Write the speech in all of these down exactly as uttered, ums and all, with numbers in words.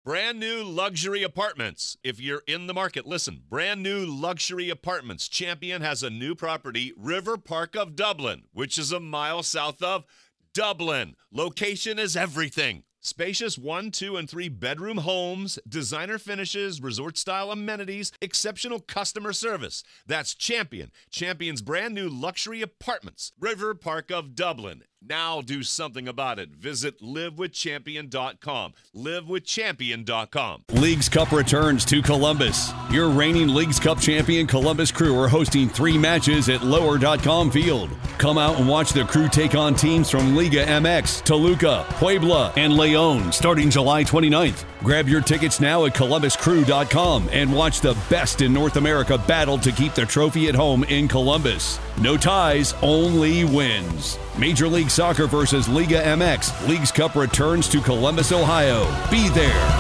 Brand new luxury apartments. If you're in the market, listen. Brand new luxury apartments. Champion has a new property, River Park of Dublin, which is a mile south of Dublin. Location is everything. Spacious one, two, and three bedroom homes, designer finishes, resort-style amenities, exceptional customer service. That's Champion. Champion's brand new luxury apartments. River Park of Dublin. Now do something about it. Visit live with champion dot com. live with champion dot com. Leagues Cup returns to Columbus. Your reigning Leagues Cup champion Columbus Crew are hosting three matches at lower dot com field. Come out and watch the Crew take on teams from Liga M X, Toluca, Puebla, and Leon starting July twenty-ninth. Grab your tickets now at columbus crew dot com and watch the best in North America battle to keep the trophy at home in Columbus. No ties, only wins. Major League Soccer versus Liga M X. Leagues Cup returns to Columbus, Ohio. Be there.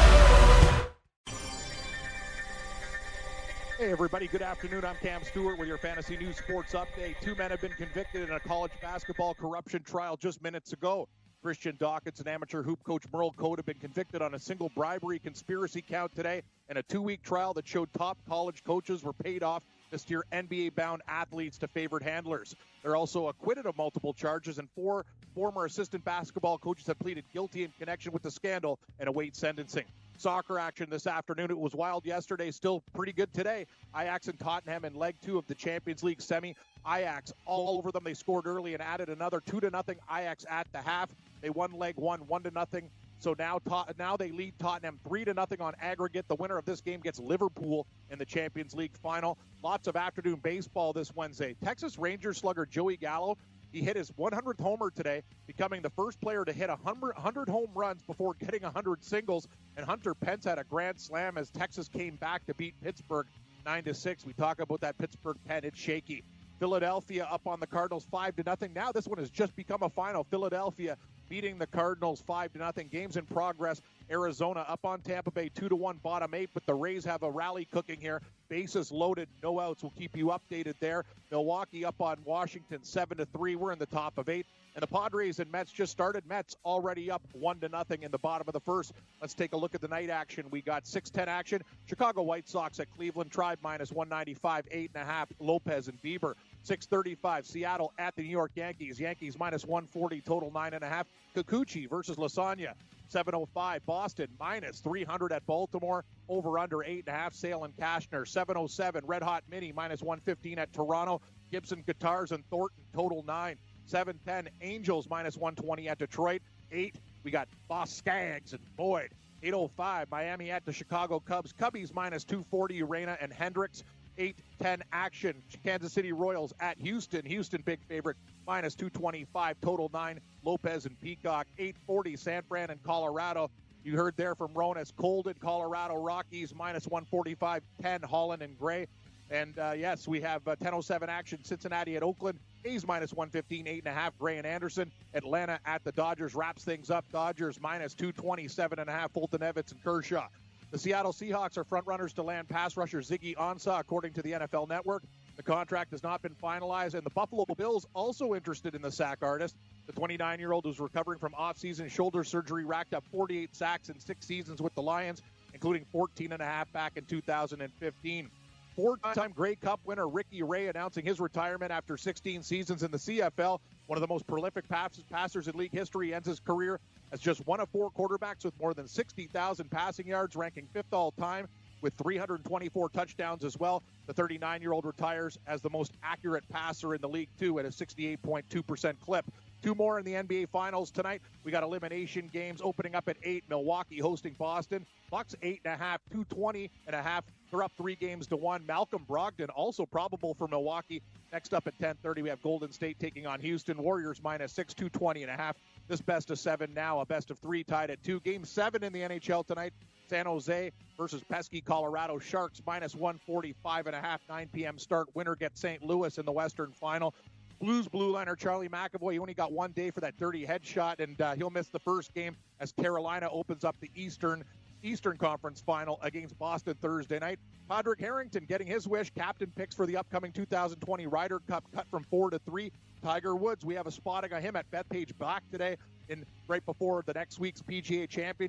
Hey everybody, good afternoon. I'm Cam Stewart with your Fantasy News Sports Update. Two men have been convicted in a college basketball corruption trial just minutes ago. Christian Dawkins and amateur hoop coach Merle Code have been convicted on a single bribery conspiracy count today in a two-week trial that showed top college coaches were paid off to steer N B A-bound athletes to favored handlers. They're also acquitted of multiple charges, and four former assistant basketball coaches have pleaded guilty in connection with the scandal and await sentencing. Soccer action this afternoon. It was wild yesterday, still pretty good today. Ajax and Tottenham in leg two of the Champions League semi. Ajax all over them. They scored early and added another two to nothing. Ajax at the half. They won leg one, one to nothing. So now, Tot- now they lead Tottenham three to nothing on aggregate. The winner of this game gets Liverpool in the Champions League final. Lots of afternoon baseball this Wednesday. Texas Rangers slugger Joey Gallo. He hit his one hundredth homer today, becoming the first player to hit one hundred home runs before getting one hundred singles. And Hunter Pence had a grand slam as Texas came back to beat Pittsburgh nine to six. We talk about that Pittsburgh pen. It's shaky. Philadelphia up on the Cardinals five to nothing. Now this one has just become a final. Philadelphia beating the Cardinals five to nothing. Games in progress. Arizona up on Tampa Bay two to one, bottom eight, but the Rays have a rally cooking here. Bases loaded, no outs. We'll keep you updated there. Milwaukee up on Washington seven to three. We're in the top of eight. And the Padres and Mets just started. Mets already up one to nothing in the bottom of the first. Let's take a look at the night action. We got six ten action. Chicago White Sox at Cleveland. Tribe minus one ninety-five, eight and a half. Lopez and Bieber. six thirty-five. Seattle at the New York Yankees. Yankees minus one forty, total nine and a half. Kikuchi versus Lasagna. seven oh five. Boston minus three hundred at Baltimore. Over under eight and a half. Sale and Cashner. seven oh seven. Red Hot Mini minus one fifteen at Toronto. Gibson Guitars and Thornton total nine. seven ten. Angels minus one twenty at Detroit. eight. We got Boss Skaggs and Boyd. eight oh five. Miami at the Chicago Cubs. Cubbies minus two forty. Urena and Hendricks. eight ten action. Kansas City Royals at Houston. Houston big favorite. Minus two twenty-five. Total nine. Lopez and Peacock. eight forty. San Fran and Colorado. You heard there from Ronas. Cold in Colorado. Rockies minus one forty-five. ten. Holland and Gray. And, uh, yes, we have uh, ten oh seven action. Cincinnati at Oakland. A's minus one fifteen. eight and a half. Gray and Anderson. Atlanta at the Dodgers. Wraps things up. Dodgers minus two twenty-seven and a half. Fulton Evans and Kershaw. The Seattle Seahawks are front-runners to land pass rusher Ziggy Ansah, according to the N F L Network. The contract has not been finalized, and the Buffalo Bills also interested in the sack artist. The twenty-nine-year-old who's recovering from off-season shoulder surgery racked up forty-eight sacks in six seasons with the Lions, including fourteen and a half back in two thousand fifteen. Four-time Grey Cup winner Ricky Ray announcing his retirement after sixteen seasons in the C F L. One of the most prolific pass- passers in league history ends his career as just one of four quarterbacks with more than sixty thousand passing yards, ranking fifth all-time with three hundred twenty-four touchdowns as well. The thirty-nine-year-old retires as the most accurate passer in the league, too, at a sixty-eight point two percent clip. Two more in the N B A Finals tonight. We got elimination games opening up at eight. Milwaukee hosting Boston. Bucks eight and a half, two twenty and a half. They're up three games to one. Malcolm Brogdon also probable for Milwaukee. Next up at ten thirty, we have Golden State taking on Houston. Warriors minus six, two twenty and a half. This best of seven now, a best of three tied at two. Game seven in the N H L tonight. San Jose versus pesky Colorado Sharks minus one forty-five and a half. nine p.m. start. Winner gets Saint Louis in the Western Final. Blues blue liner Charlie McAvoy, he only got one day for that dirty headshot, and uh, he'll miss the first game as Carolina opens up the Eastern Eastern Conference Final against Boston Thursday night. Padraig Harrington getting his wish. Captain picks for the upcoming two thousand twenty Ryder Cup cut from four to three. Tiger Woods, we have a spotting of him at Bethpage Black today in right before the next week's P G A Championship.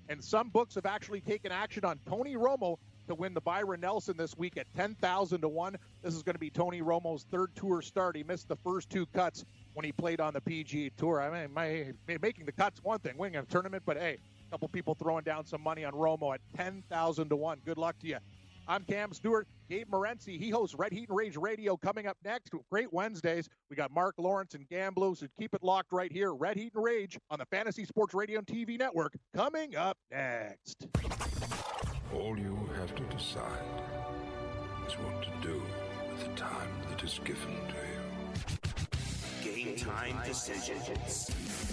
And some books have actually taken action on Tony Romo to win the Byron Nelson this week at ten thousand to one. This is going to be Tony Romo's third tour start. He missed the first two cuts when he played on the P G A Tour. I mean, my, making the cuts one thing, winning a tournament, but hey, a couple people throwing down some money on Romo at ten thousand to one. Good luck to you. I'm Cam Stewart. Gabe Morency, he hosts Red Heat and Rage Radio coming up next. Great Wednesdays. We got Mark Lawrence and Gamblo, so keep it locked right here. Red Heat and Rage on the Fantasy Sports Radio and T V Network coming up next. All you have to decide is what to do with the time that is given to you. Game time decisions.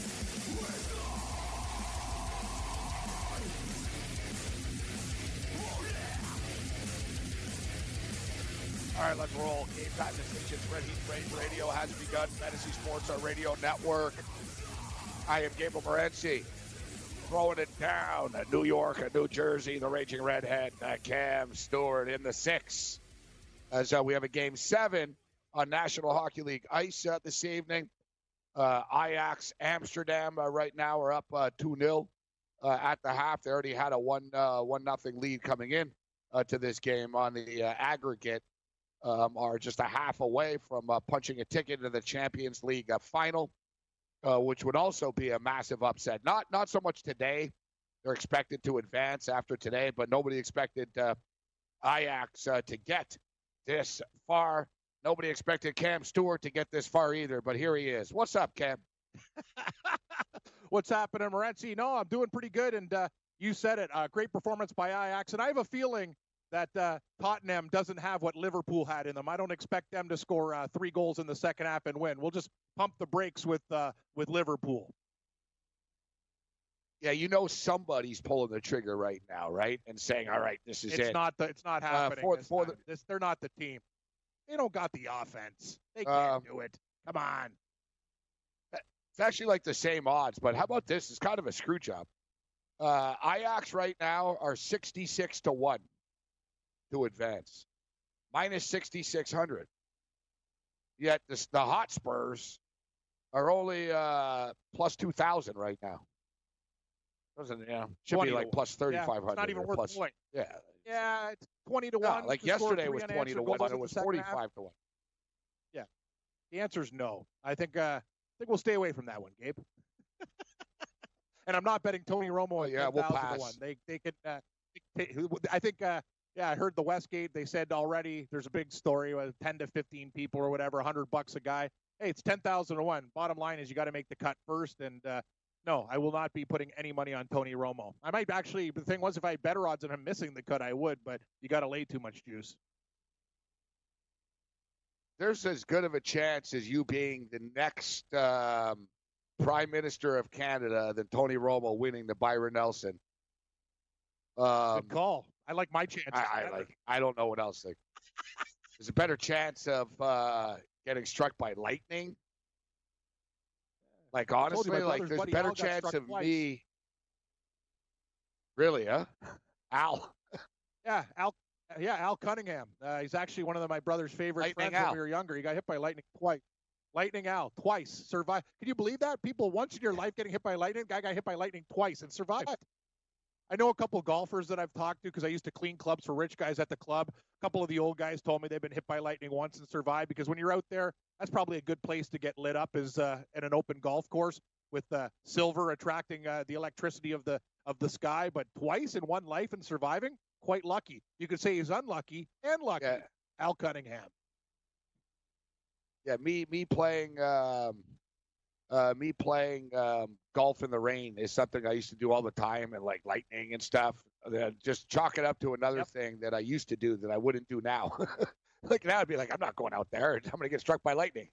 All right, let's roll. Game time decisions. Red Heat Rage Radio has begun. Fantasy Sports, our radio network. I am Gabriel Morency. Throwing it down at New York and New Jersey, the Raging Redhead, uh, Cam Stewart in the six. As uh, we have a game seven on National Hockey League ice uh, this evening. Uh, Ajax Amsterdam uh, right now are up uh, two nil uh, at the half. They already had a one uh, one nothing lead coming in uh, to this game on the uh, aggregate. Um, are just a half away from uh, punching a ticket into the Champions League uh, final, uh, which would also be a massive upset. Not not so much today. They're expected to advance after today, but nobody expected uh, Ajax uh, to get this far. Nobody expected Cam Stewart to get this far either, but here he is. What's up, Cam? What's happening, Morency? No, I'm doing pretty good, and uh, you said it. Uh, great performance by Ajax, and I have a feeling that uh, Tottenham doesn't have what Liverpool had in them. I don't expect them to score uh, three goals in the second half and win. We'll just pump the brakes with uh, with Liverpool. Yeah, you know somebody's pulling the trigger right now, right? And saying, "All right, this is it's it." Not the, it's not happening. Uh, for, this for time. the, this, they're not the team. They don't got the offense. They can't um, do it. Come on. It's actually like the same odds, but how about this? It's kind of a screw job. Uh, Ajax right now are sixty-six to one. To advance, minus sixty-six hundred. Yet this, the Hotspurs are only uh, plus two thousand right now. Doesn't yeah? Should be like plus thirty-five hundred. Yeah, it's not even worth plus, the point. Yeah, yeah, it's twenty to no, one. like to yesterday was twenty to one, and it was forty-five to one. Yeah, the answer is no. I think uh, I think we'll stay away from that one, Gabe. And I'm not betting Tony Romo oh, at yeah, ten we'll thousand pass. to one. They they could. Uh, they, I think. Uh, Yeah, I heard the Westgate. They said already there's a big story with ten to fifteen people or whatever, one hundred bucks a guy. Hey, it's ten thousand to one. Bottom line is you got to make the cut first. And uh, no, I will not be putting any money on Tony Romo. I might actually, the thing was, if I had better odds on him missing the cut, I would, but you got to lay too much juice. There's as good of a chance as you being the next um, Prime Minister of Canada than Tony Romo winning the Byron Nelson. Um, Good call. I like my chances. I, I like. I don't know what else. Like, there's a better chance of uh, getting struck by lightning. Like honestly, like there's a better chance of twice. me. Really, huh? Al. Yeah, Al. Yeah, Al Cunningham. Uh, he's actually one of the, my brother's favorite lightning friends Al. when we were younger. He got hit by lightning twice. Lightning Al twice survived. Can you believe that? People once in your life getting hit by lightning. Guy got hit by lightning twice and survived. I know a couple golfers that I've talked to because I used to clean clubs for rich guys at the club. A couple of the old guys told me they've been hit by lightning once and survived because when you're out there, that's probably a good place to get lit up is uh, at an open golf course with uh, silver attracting uh, the electricity of the of the sky. But twice in one life and surviving, quite lucky. You could say he's unlucky and lucky. Yeah. Al Cunningham. Yeah, me me playing um, uh, me playing um, golf in the rain is something I used to do all the time, and like lightning and stuff. Uh, just chalk it up to another Yep. thing that I used to do that I wouldn't do now. Like now, I'd be like, I'm not going out there. I'm going to get struck by lightning.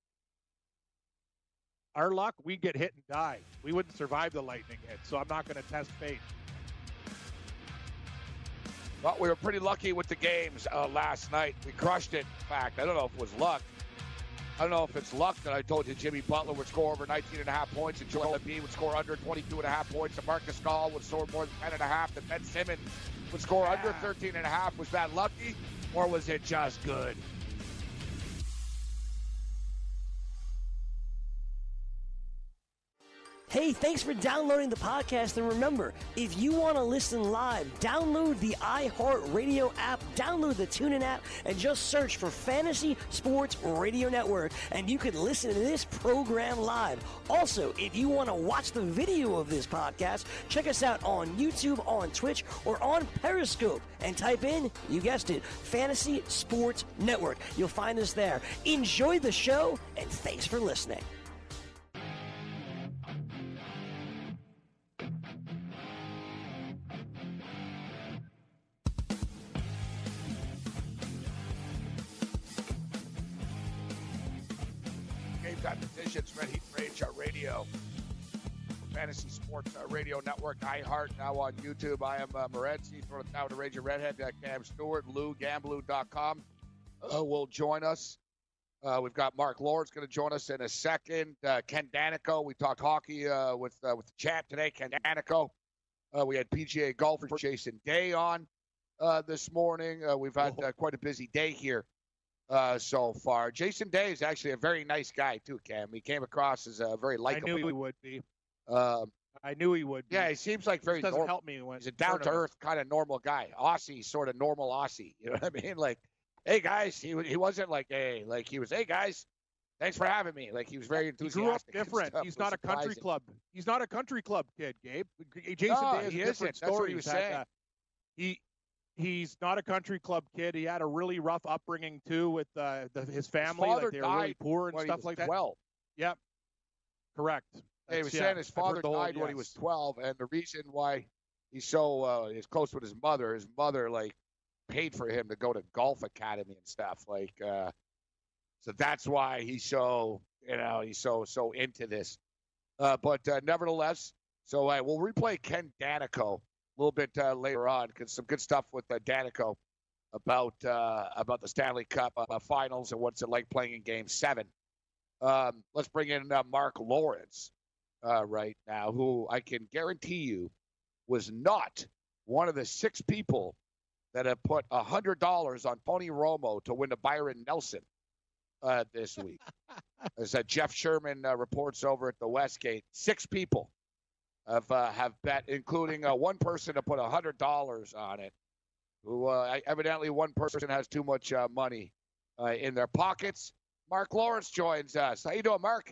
Our luck, we'd get hit and die. We wouldn't survive the lightning hit, so I'm not going to test fate. Well, we were pretty lucky with the games uh, last night. We crushed it. In fact, I don't know if it was luck. I don't know if it's luck that I told you Jimmy Butler would score over nineteen and a half points and Joel Embiid would score under twenty-two and a half points and Marcus Gasol would score more than ten and a half and Ben Simmons would score Yeah. under thirteen and a half. Was that lucky or was it just good? Hey, thanks for downloading the podcast. And remember, if you want to listen live, download the iHeartRadio app, download the TuneIn app, and just search for Fantasy Sports Radio Network, and you can listen to this program live. Also, if you want to watch the video of this podcast, check us out on YouTube, on Twitch, or on Periscope, and type in, you guessed it, Fantasy Sports Network. You'll find us there. Enjoy the show, and thanks for listening. Decisions, Red Heat Rage Radio, Fantasy Sports uh, Radio Network, iHeart, now on YouTube. I am uh, Morency, from the town to Rage Redhead, uh, Cam Stewart, Lou Gamblu dot com uh, will join us. Uh, we've got Mark Lawrence going to join us in a second. Uh, Ken Danico, we talked hockey uh, with uh, with the champ today, Ken Danico. Uh, we had P G A golfer Jason Day on uh, this morning. Uh, we've had uh, quite a busy day here. Uh, so far, Jason Day is actually a very nice guy too, Cam. He came across as a very likable. I knew he would be. Um, I knew he would be. Yeah, he seems like very. This doesn't normal. help me when he's a down to earth kind of normal guy. Aussie, sort of normal Aussie. You know what I mean? Like, hey guys, he he wasn't like hey, like he was hey guys, thanks for having me. Like he was very enthusiastic. He grew up different. He's not a country club. He's not a country club kid, Gabe. Jason no, Day is he a different isn't. That's story. what he was He's saying. had, uh, he. He's not a country club kid. He had a really rough upbringing too with uh, the, his family. His father like they were died really poor and when stuff he was like that. twelve. Yep. Correct. Yeah, he was yeah, saying his I've heard father the whole- died when he yes. was twelve, and the reason why he's so uh, is close with his mother, his mother like paid for him to go to golf academy and stuff. Like, uh, so that's why he's so you know he's so so into this. Uh, but uh, nevertheless, so uh, we'll replay Ken Danico a little bit uh, later on because some good stuff with uh, Danico about uh, about the Stanley Cup uh, Finals and what's it like playing in Game Seven. Um, let's bring in uh, Mark Lawrence uh, right now, who I can guarantee you was not one of the six people that have put a hundred dollars on Tony Romo to win the Byron Nelson uh, this week. As uh, Jeff Sherman uh, reports over at the Westgate, six people have uh, have bet, including uh, one person to put a hundred dollars on it. Who uh, evidently one person has too much uh, money uh, in their pockets. Mark Lawrence joins us. How you doing, Mark?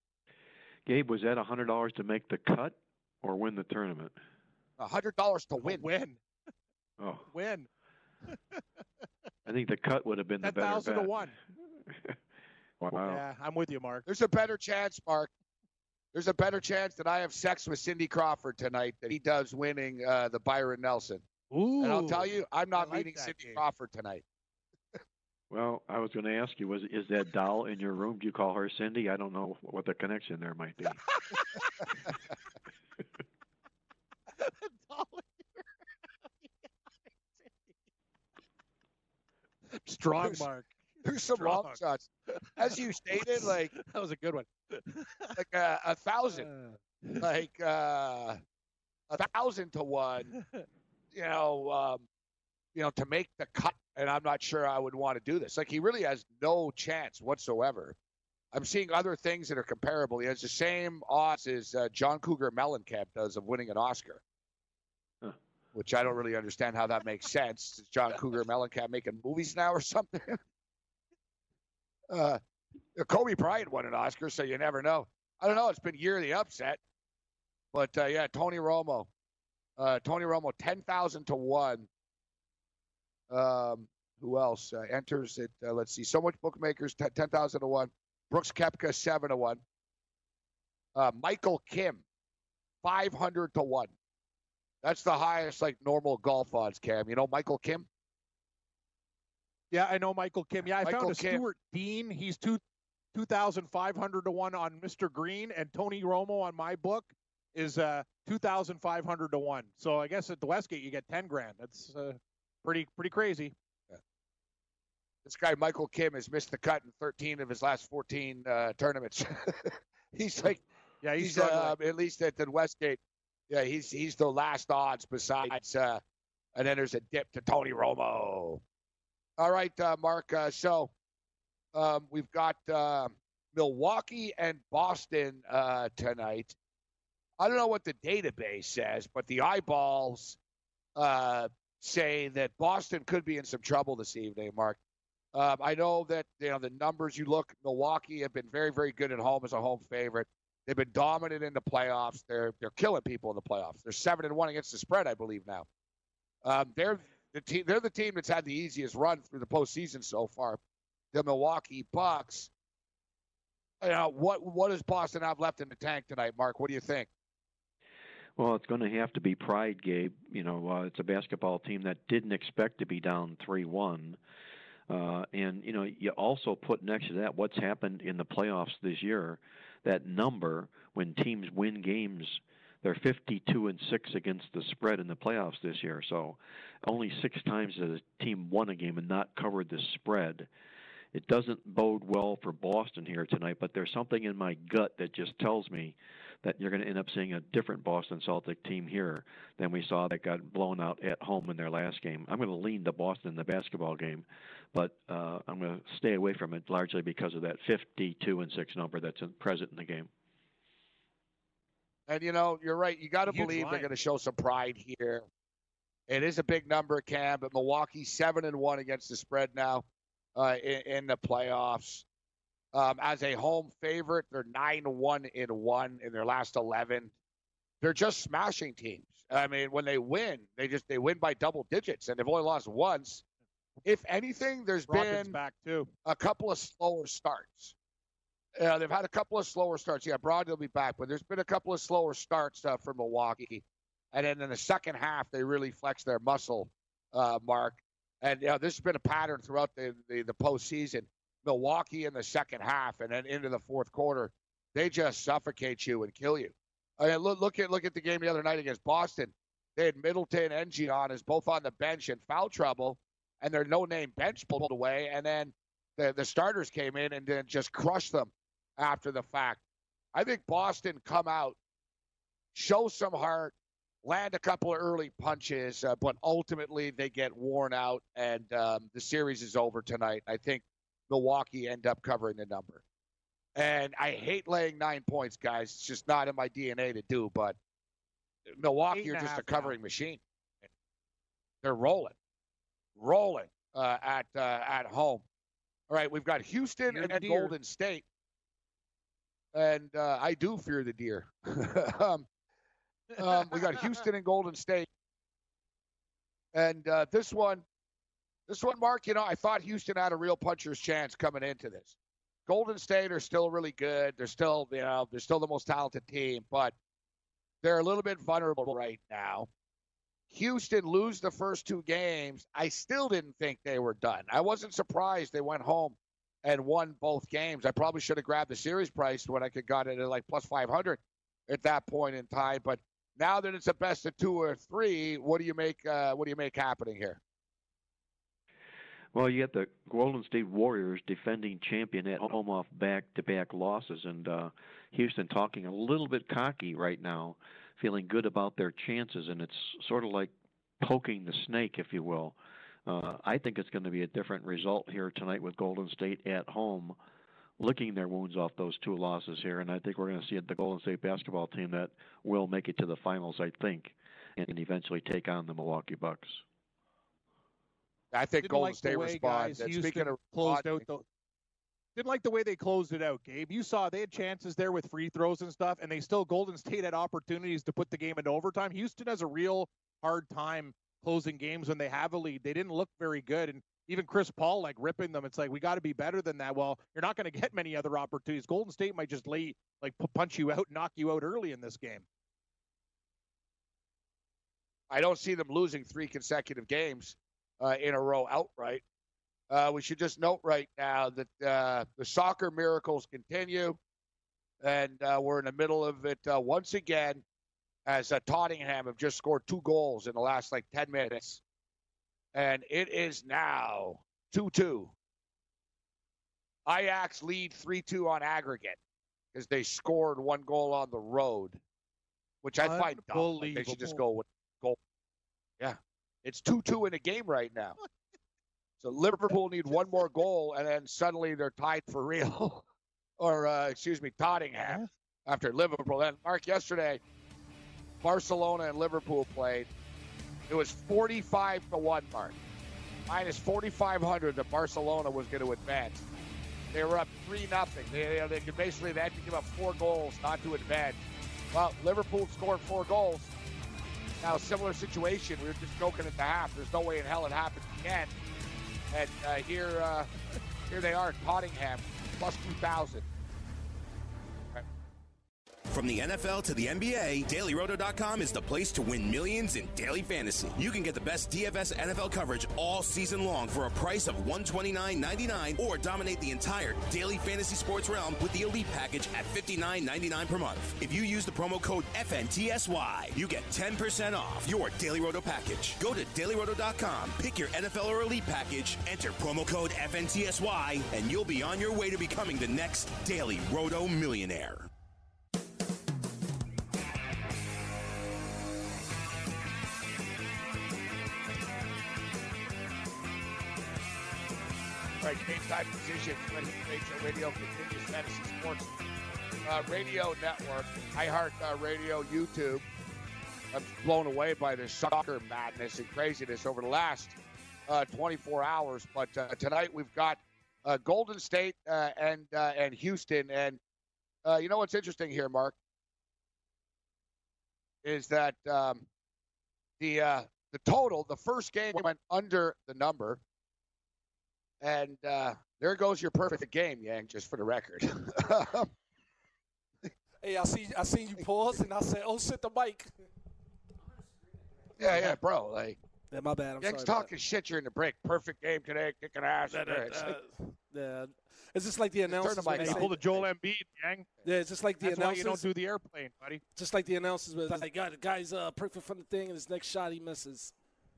Gabe, was that a hundred dollars to make the cut or win the tournament? A hundred dollars to win. Win. Oh, Win. I think the cut would have been the Ten better thousand bet. to one. Wow. Yeah, I'm with you, Mark. There's a better chance, Mark. There's a better chance that I have sex with Cindy Crawford tonight that he does winning uh, the Byron Nelson. Ooh. And I'll tell you, I'm not I like meeting that Cindy game. Crawford tonight. Well, I was going to ask you, was is that doll in your room? Do you call her Cindy? I don't know what the connection there might be. Strong, There's- Mark. There's some Strong. long shots. As you stated, like That was a good one. like a, a thousand, like uh, a thousand to one. You know, um, you know, to make the cut, and I'm not sure I would want to do this. Like he really has no chance whatsoever. I'm seeing other things that are comparable. He has the same odds as uh, John Cougar Mellencamp does of winning an Oscar, Huh. which I don't really understand how that makes sense. Is John Cougar Mellencamp making movies now or something? uh, Kobe Bryant won an Oscar, so you never know. I don't know. It's been year of the upset, but uh, yeah, Tony Romo, uh, Tony Romo, ten thousand to one. Um, who else uh, enters it? Uh, let's see. So much bookmakers, ten thousand to one. Brooks Koepka, seven to one. Uh, Michael Kim, five hundred to one. That's the highest, like, normal golf odds, Cam. You know Michael Kim? Yeah, I know Michael Kim. Yeah, I Michael found a Kim. Stuart Dean. He's two two thousand five hundred to one on Mister Green, and Tony Romo on my book is uh two thousand five hundred to one. So I guess at the Westgate you get ten grand. That's uh, pretty pretty crazy. This guy, Michael Kim, has missed the cut in thirteen of his last fourteen uh, tournaments. he's like, Yeah, he's, he's, struggling. uh, at least at the Westgate. Yeah, he's he's the last odds besides, uh, and then there's a dip to Tony Romo. All right, uh, Mark. Uh, so um, we've got uh, Milwaukee and Boston uh, tonight. I don't know what the database says, but the eyeballs uh, say that Boston could be in some trouble this evening, Mark. Um, I know that, you know, the numbers you look, Milwaukee have been very, very good at home as a home favorite. They've been dominant in the playoffs. They're they're killing people in the playoffs. They're seven and one against the spread, I believe now. Um, they're the team. They're the team that's had the easiest run through the postseason so far. The Milwaukee Bucks. You know, what what does Boston have left in the tank tonight, Mark? What do you think? Well, it's going to have to be pride, Gabe. You know, uh, it's a basketball team that didn't expect to be down three one. Uh, and, you know, you also put next to that what's happened in the playoffs this year. That number, when teams win games, they're fifty-two and six against the spread in the playoffs this year. So only six times has a team won a game and not covered the spread. It doesn't bode well for Boston here tonight, but there's something in my gut that just tells me that you're going to end up seeing a different Boston Celtic team here than we saw that got blown out at home in their last game. I'm going to lean to Boston in the basketball game, but uh, I'm going to stay away from it largely because of that fifty-two and six number that's present in the game. And, you know, you're right. You got to Huge believe line. they're going to show some pride here. It is a big number, Cam, but Milwaukee seven and one against the spread now uh, in, in the playoffs. Um, as a home favorite, they're nine one and one in their last eleven. They're just smashing teams. I mean, when they win, they just they win by double digits, and they've only lost once. If anything, there's Brogdon's been back too. a couple of slower starts. Uh, they've had a couple of slower starts. Yeah, Brogdon will be back, but there's been a couple of slower starts uh, for Milwaukee. And then in the second half, they really flexed their muscle, uh, Mark. And you know, this has been a pattern throughout the, the, the postseason. Milwaukee in the second half and then into the fourth quarter, they just suffocate you and kill you. I mean, look, look at look at the game the other night against Boston. They had Middleton and Giannis both on the bench in foul trouble, and their no-name bench pulled away. And then the, the starters came in and then just crushed them after the fact. I think Boston come out, show some heart, land a couple of early punches, uh, but ultimately they get worn out, and um, the series is over tonight. I think Milwaukee end up covering the number. And I hate laying nine points, guys. It's just not in my D N A to do, but Milwaukee are just a covering machine. They're rolling, rolling uh, at uh, at home. All right, we've got Houston Fear and the deer. Golden State. And uh, I do fear the deer. um, um, we got Houston and Golden State. And uh, this one, This one, Mark, you know, I thought Houston had a real puncher's chance coming into this. Golden State are still really good. They're still, you know, they're still the most talented team, but they're a little bit vulnerable right now. Houston lose the first two games. I still didn't think they were done. I wasn't surprised they went home and won both games. I probably should have grabbed the series price when I could got it at like plus five hundred at that point in time. But now that it's a best of two or three, what do you make? Uh, what do you make happening here? Well, you got the Golden State Warriors, defending champion at home off back-to-back losses, and uh, Houston talking a little bit cocky right now, feeling good about their chances, and it's sort of like poking the snake, if you will. Uh, I think it's going to be a different result here tonight with Golden State at home, licking their wounds off those two losses here, and I think we're going to see the Golden State basketball team that will make it to the finals, I think, and eventually take on the Milwaukee Bucks. I think Didn't Golden like State the way, responds. guys, And Houston speaking of closed responding, out the, didn't like the way they closed it out, Gabe. You saw they had chances there with free throws and stuff, and they still Golden State had opportunities to put the game into overtime. Houston has a real hard time closing games when they have a lead. They didn't look very good, and even Chris Paul like ripping them. It's like, we got to be better than that. Well, you're not going to get many other opportunities. Golden State might just lay like punch you out, knock you out early in this game. I don't see them losing three consecutive games uh, in a row outright. Uh, we should just note right now that uh, the soccer miracles continue, and uh, we're in the middle of it uh, once again, as uh, Tottenham have just scored two goals in the last like ten minutes, and it is now two two. Ajax lead three two on aggregate because they scored one goal on the road, which I find dumb. Like, they should just go with goal. Yeah, it's two two in a game right now. So Liverpool need one more goal, and then suddenly they're tied for real. or, uh, excuse me, Tottenham after Liverpool. And, Mark, yesterday, Barcelona and Liverpool played, it was forty-five to one, Mark. Minus forty-five hundred that Barcelona was going to advance. They were up three nothing. They, they could basically, they had to give up four goals not to advance. Well, Liverpool scored four goals. Now, similar situation. We were just joking at the half. There's no way in hell it happens again. And uh, here, uh, here they are, Tottenham, plus two thousand. From the N F L to the N B A, Daily Roto dot com is the place to win millions in daily fantasy. You can get the best D F S N F L coverage all season long for a price of one hundred twenty-nine ninety-nine, or dominate the entire daily fantasy sports realm with the Elite package at fifty-nine ninety-nine per month. If you use the promo code F N T S Y, you get ten percent off your Daily Roto package. Go to Daily Roto dot com, pick your N F L or Elite package, enter promo code F N T S Y, and you'll be on your way to becoming the next Daily Roto millionaire. Right, game time decision. Red Heat Radio, Radio continues Fantasy Sports uh, Radio Network, iHeart uh, Radio, YouTube. I'm blown away by this soccer madness and craziness over the last uh, twenty-four hours. But uh, tonight we've got uh, Golden State uh, and uh, and Houston. And uh, you know what's interesting here, Mark, is that um, the uh, the total, the first game went under the number. And uh, there goes your perfect game, Yang, just for the record. Hey, I see I seen you pause, and I said, oh, shit, the mic. Yeah, yeah, bro. Like, yeah, my bad. I'm Yang's sorry, talking shit during the break. Perfect game today, kicking ass. That, It's uh, like, yeah. It's just like the announcers. Turn the mic when Hey, they pull say- the Joel Embiid, Yang. Yeah, it's just like the That's why announcers. you don't do the airplane, buddy. Just like the announcers, where like, God, the guy's uh, perfect from the thing, and his next shot he misses.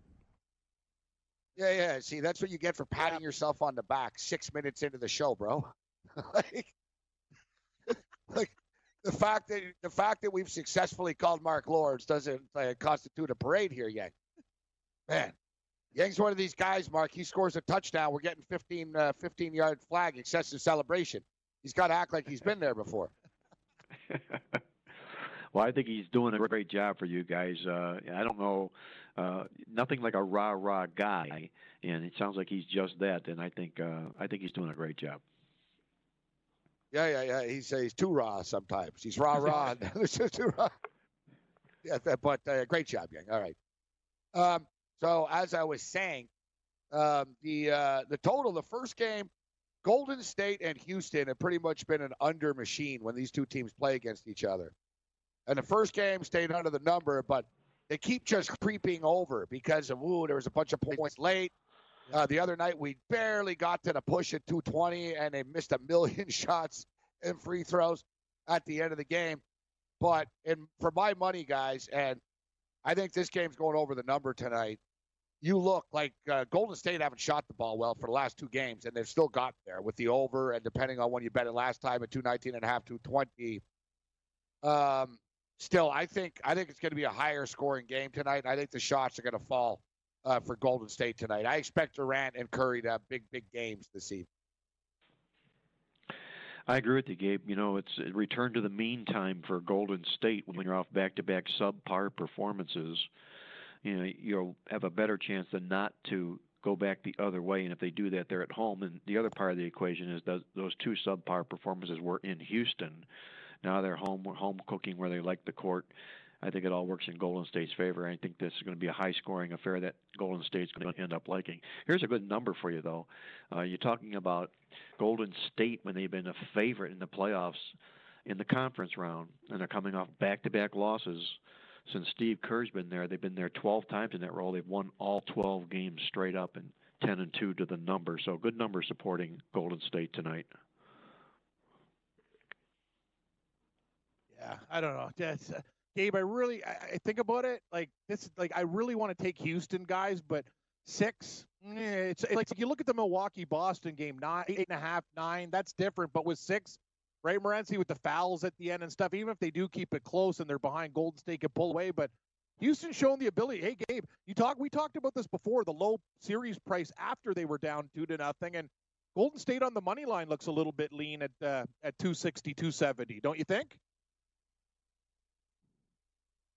yeah, yeah. See, that's what you get for patting yourself on the back six minutes into the show, bro. like, like the fact that the fact that we've successfully called Mark Lords doesn't uh, constitute a parade here, Yang. Man, Yang's one of these guys, Mark. He scores a touchdown, we're getting fifteen, uh, fifteen-yard flag, excessive celebration. He's got to act like he's been there before. Well, I think he's doing a great job for you guys. Uh, I don't know, uh, nothing like a rah rah guy, and it sounds like he's just that. And I think uh, I think he's doing a great job. Yeah, yeah, yeah. He's uh, he's too raw sometimes. He's rah rah. too raw. Yeah, but uh, great job, Yang. All right. Um, so as I was saying, um, the uh, the total, the first game, Golden State and Houston have pretty much been an under machine when these two teams play against each other. And the first game stayed under the number, but they keep just creeping over because of, ooh, there was a bunch of points late. Uh, the other night, we barely got to the push at two twenty, and they missed a million shots and free throws at the end of the game. But in, for my money, guys, and I think this game's going over the number tonight, you look like uh, Golden State haven't shot the ball well for the last two games, and they've still got there with the over, and depending on when you bet it last time at two nineteen and a half, two twenty. Um, still, I think I think it's going to be a higher scoring game tonight. I think the shots are going to fall uh, for Golden State tonight. I expect Durant and Curry to have big, big games this evening. I agree with you, Gabe. You know, it's a return to the mean time for Golden State when you're off back-to-back subpar performances. You know, you'll have a better chance than not to go back the other way, and if they do that, they're at home. And the other part of the equation is that those two subpar performances were in Houston. Now they're home, home cooking where they like the court. I think it all works in Golden State's favor. I think this is going to be a high-scoring affair that Golden State's going to end up liking. Here's a good number for you, though. Uh, you're talking about Golden State when they've been a favorite in the playoffs in the conference round, and they're coming off back-to-back losses. Since Steve Kerr's been there, they've been there twelve times in that role. They've won all twelve games straight up and ten and two to the number. So good number supporting Golden State tonight. Yeah, I don't know. That's, uh, Gabe, I really, I, I think about it like this. Like, I really want to take Houston, guys, but six. Eh, it's, it's like you look at the Milwaukee Boston game, nine, eight and a half, nine. That's different, but with six, right, Morency, with the fouls at the end and stuff. Even if they do keep it close and they're behind, Golden State can pull away. But Houston's shown the ability. Hey, Gabe, you talk. We talked about this before. The low series price after they were down two to nothing, and Golden State on the money line looks a little bit lean at uh, at two sixty, two seventy. Don't you think?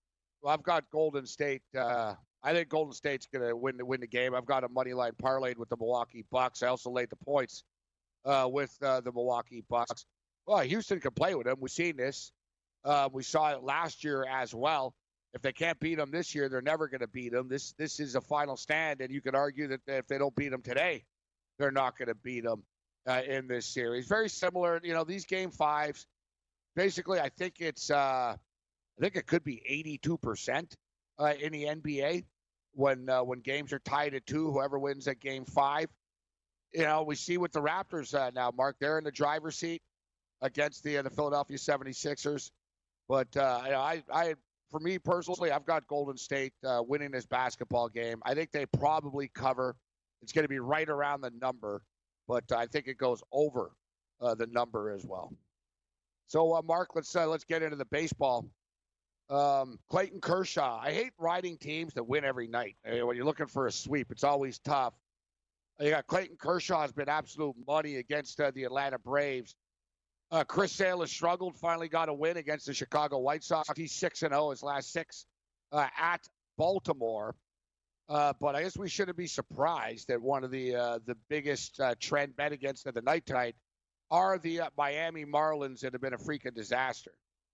Well, I've got Golden State. Uh, I think Golden State's going to win, win the game. I've got a money line parlayed with the Milwaukee Bucks. I also laid the points uh, with uh, the Milwaukee Bucks. Well, Houston can play with them. We've seen this. Uh, we saw it last year as well. If they can't beat them this year, they're never going to beat them. This this is a final stand, and you could argue that if they don't beat them today, they're not going to beat them uh, in this series. Very similar, you know, these game fives. Basically, I think it's, uh, I think it could be eighty-two percent uh, in the N B A when uh, when games are tied at two. Whoever wins at game five, you know, we see with the Raptors uh, now, Mark. They're in the driver's seat against the uh, the Philadelphia seventy-sixers. But uh, I, I, for me personally, I've got Golden State uh, winning this basketball game. I think they probably cover. It's going to be right around the number, but I think it goes over uh, the number as well. So, uh, Mark, let's uh, let's get into the baseball. Um, Clayton Kershaw. I hate riding teams that win every night. I mean, when you're looking for a sweep, it's always tough. You got Clayton Kershaw has been absolute money against uh, the Atlanta Braves. Uh, Chris Sale has struggled, finally got a win against the Chicago White Sox. He's six and oh his last six uh, at Baltimore. Uh, but I guess we shouldn't be surprised that one of the uh, the biggest uh, trend bet against the night tonight are the uh, Miami Marlins that have been a freaking disaster.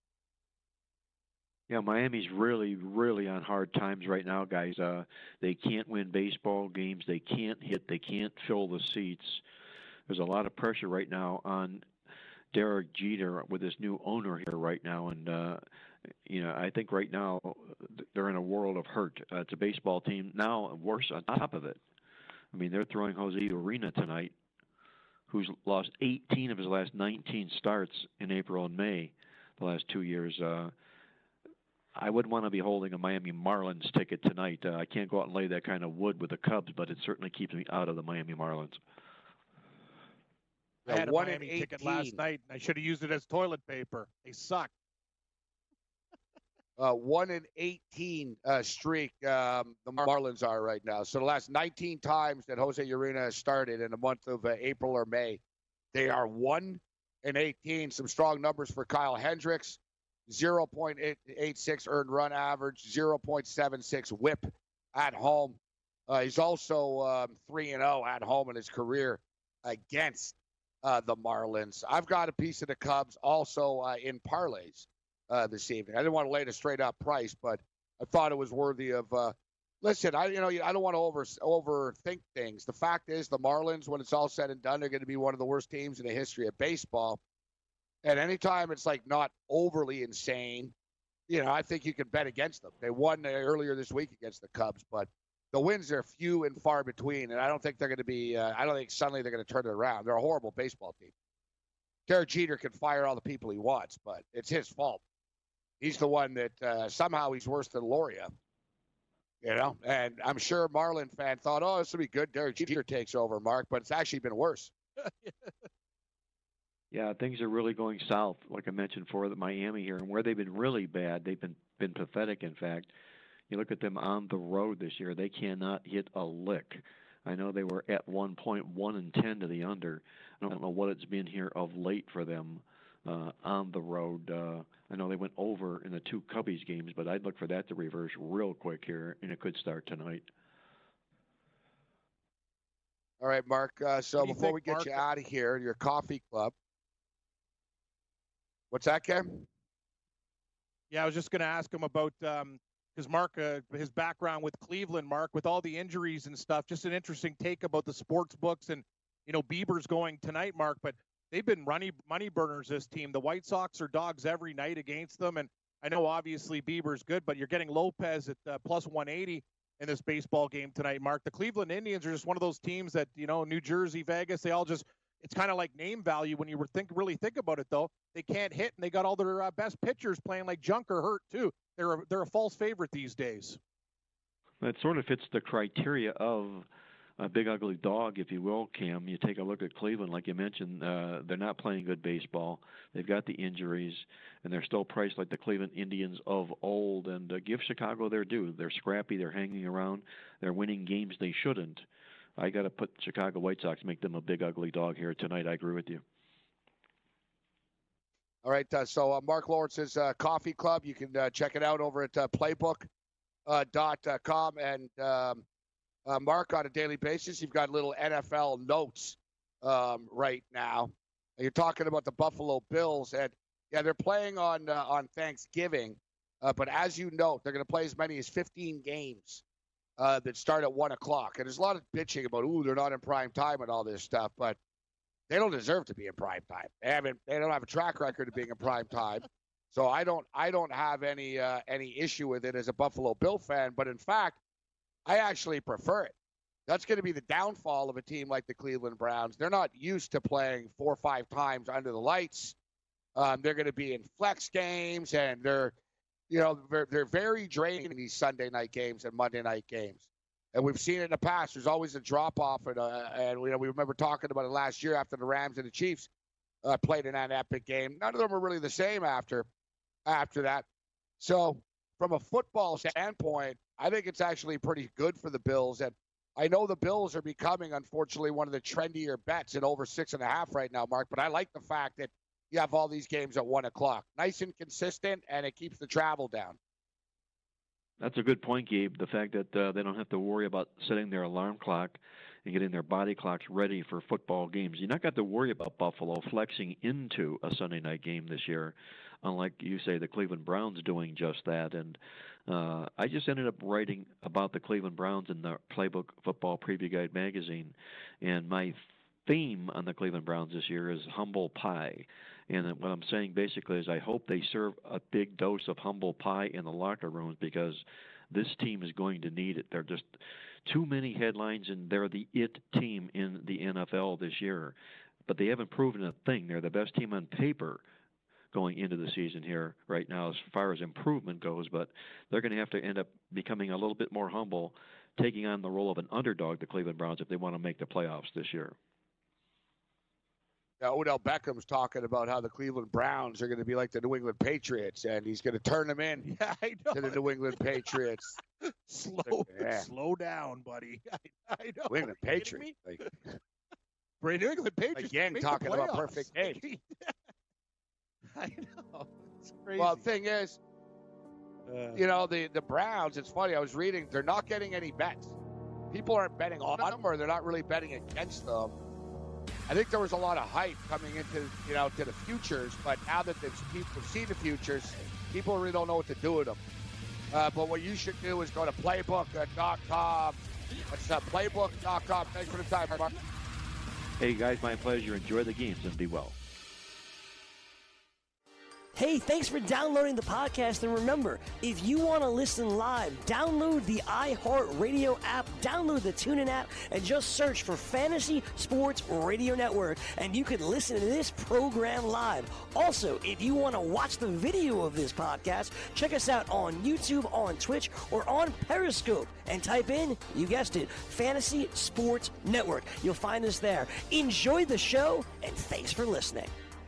Yeah, Miami's really, really on hard times right now, guys. Uh, they can't win baseball games. They can't hit. They can't fill the seats. There's a lot of pressure right now on Derek Jeter with his new owner here right now, and uh, you know I think right now they're in a world of hurt. Uh, it's a baseball team now, worse on top of it. I mean, they're throwing Jose Urena tonight, who's lost eighteen of his last nineteen starts in April and May, the last two years. Uh, I would want to be holding a Miami Marlins ticket tonight. Uh, I can't go out and lay that kind of wood with the Cubs, but it certainly keeps me out of the Miami Marlins. I had a Miami ticket last night, and I should have used it as toilet paper. They suck. uh, one in eighteen uh, streak um, the Marlins are right now. So the last nineteen times that Jose Urena has started in the month of uh, April or May, they are one in eighteen. Some strong numbers for Kyle Hendricks. zero point eight six earned run average, zero point seven six whip at home. Uh, he's also um, three and oh at home in his career against Uh, the Marlins. I've got a piece of the Cubs also uh, in parlays uh, this evening. I didn't want to lay a straight up price, but I thought it was worthy of. Uh, listen, I you know I don't want to over overthink things. The fact is, the Marlins, when it's all said and done, they're going to be one of the worst teams in the history of baseball. And anytime it's like not overly insane, you know, I think you can bet against them. They won earlier this week against the Cubs, but the wins are few and far between, and I don't think they're going to be uh, – I don't think suddenly they're going to turn it around. They're a horrible baseball team. Derek Jeter can fire all the people he wants, but it's his fault. He's the one that uh, somehow he's worse than Loria, you know? And I'm sure Marlin fan thought, oh, this will be good. Derek Jeter takes over, Mark, but it's actually been worse. Yeah, things are really going south, like I mentioned, for the Miami here. And where they've been really bad, they've been, been pathetic, in fact. You look at them on the road this year, they cannot hit a lick. I know they were at one point one and ten to the under. I don't know what it's been here of late for them uh, on the road. Uh, I know they went over in the two Cubbies games, but I'd look for that to reverse real quick here, and it could start tonight. All right, Mark. Uh, so before think, we get Mark? you out of here, your coffee club. What's that, Cam? Yeah, I was just going to ask him about um, – because Mark, uh, his background with Cleveland, Mark, with all the injuries and stuff, just an interesting take about the sports books. And, you know, Bieber's going tonight, Mark, but they've been money, money burners, this team. The White Sox are dogs every night against them. And I know, obviously, Bieber's good, but you're getting Lopez at uh, plus one eighty in this baseball game tonight, Mark. The Cleveland Indians are just one of those teams that, you know, New Jersey, Vegas, they all just – it's kind of like name value when you were think really think about it, though. They can't hit, and they got all their uh, best pitchers playing like junk or hurt, too. They're a, they're a false favorite these days. It sort of fits the criteria of a big ugly dog, if you will, Cam. You take a look at Cleveland, like you mentioned, uh, they're not playing good baseball. They've got the injuries, and they're still priced like the Cleveland Indians of old. And uh, give Chicago their due. They're scrappy. They're hanging around. They're winning games they shouldn't. I got to put Chicago White Sox, make them a big ugly dog here tonight. I agree with you. All right, uh, so uh, Mark Lawrence's uh, Coffee Club, you can uh, check it out over at uh, playbook dot com. And um, uh, Mark, on a daily basis, you've got little N F L notes um, right now. You're talking about the Buffalo Bills, and yeah, they're playing on uh, on Thanksgiving, uh, but as you note, they're going to play as many as fifteen games uh, that start at one o'clock. And there's a lot of bitching about, ooh, they're not in prime time and all this stuff, but they don't deserve to be in prime time. They haven't. They don't have a track record of being in prime time, so I don't. I don't have any uh, any issue with it as a Buffalo Bill fan. But in fact, I actually prefer it. That's going to be the downfall of a team like the Cleveland Browns. They're not used to playing four or five times under the lights. Um, they're going to be in flex games, and they're, you know, they're, they're very draining, these Sunday night games and Monday night games. And we've seen it in the past. There's always a drop-off, and, uh, and you know, we remember talking about it last year after the Rams and the Chiefs uh, played in that epic game. None of them were really the same after after that. So from a football standpoint, I think it's actually pretty good for the Bills. And I know the Bills are becoming, unfortunately, one of the trendier bets at over six and a half right now, Mark. But I like the fact that you have all these games at one o'clock. Nice and consistent, and it keeps the travel down. That's a good point, Gabe. The fact that uh, they don't have to worry about setting their alarm clock and getting their body clocks ready for football games. You're not got to worry about Buffalo flexing into a Sunday night game this year, unlike, you say, the Cleveland Browns doing just that. And uh, I just ended up writing about the Cleveland Browns in the Playbook Football Preview Guide magazine, and my theme on the Cleveland Browns this year is humble pie. And what I'm saying basically is I hope they serve a big dose of humble pie in the locker rooms, because this team is going to need it. There are just too many headlines, and they're the it team in the N F L this year. But they haven't proven a thing. They're the best team on paper going into the season here right now as far as improvement goes, but they're going to have to end up becoming a little bit more humble, taking on the role of an underdog, the Cleveland Browns, if they want to make the playoffs this year. Now, Odell Beckham's talking about how the Cleveland Browns are going to be like the New England Patriots, and he's going to turn them in yeah, I know. to the New England Patriots. slow, yeah. slow down, buddy. I, I know. New England Patriots. Like, New England Patriots. Again, talking about perfect game. I know. It's crazy. Well, the thing is, uh, you know, the, the Browns, it's funny, I was reading, they're not getting any bets. People aren't betting on them, or they're not really betting against them. I think there was a lot of hype coming into, you know, to the futures, but now that they've people see the futures, people really don't know what to do with them. Uh, but what you should do is go to playbook dot com. It's uh, playbook dot com. Thanks for the time, Mark. Hey, guys, my pleasure. Enjoy the games and be well. Hey, thanks for downloading the podcast. And remember, if you want to listen live, download the iHeartRadio app, download the TuneIn app, and just search for Fantasy Sports Radio Network, and you can listen to this program live. Also, if you want to watch the video of this podcast, check us out on YouTube, on Twitch, or on Periscope, and type in, you guessed it, Fantasy Sports Network. You'll find us there. Enjoy the show, and thanks for listening.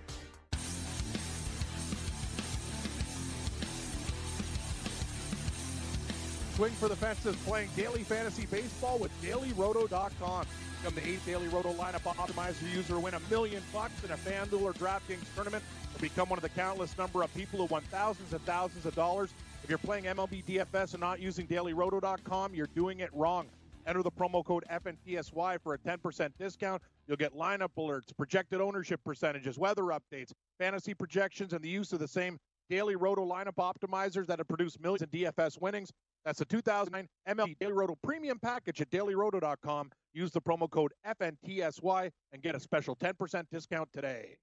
Swing for the fences, playing daily fantasy baseball with Daily Roto dot com. Become the eighth Daily Roto lineup optimizer user, win a million bucks in a FanDuel or DraftKings tournament, or become one of the countless number of people who won thousands and thousands of dollars. If you're playing M L B D F S and not using Daily Roto dot com, you're doing it wrong. Enter the promo code F N T S Y for a ten percent discount. You'll get lineup alerts, projected ownership percentages, weather updates, fantasy projections, and the use of the same Daily Roto lineup optimizers that have produced millions in D F S winnings. That's the two thousand nine M L B Daily Roto Premium Package at Daily Roto dot com. Use the promo code F N T S Y and get a special ten percent discount today.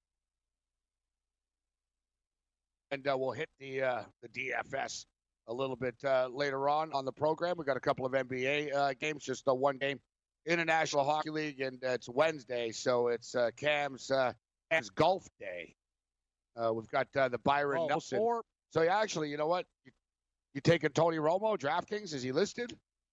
And uh, we'll hit the uh, the D F S a little bit uh, later on on the program. We've got a couple of N B A uh, games, just the one game in the National Hockey League, and uh, it's Wednesday, so it's uh, Cam's, uh, Cam's Golf Day. Uh, we've got uh, the Byron oh, Nelson. Before... So, yeah, actually, you know what? You, you taking Tony Romo, DraftKings? Is he listed?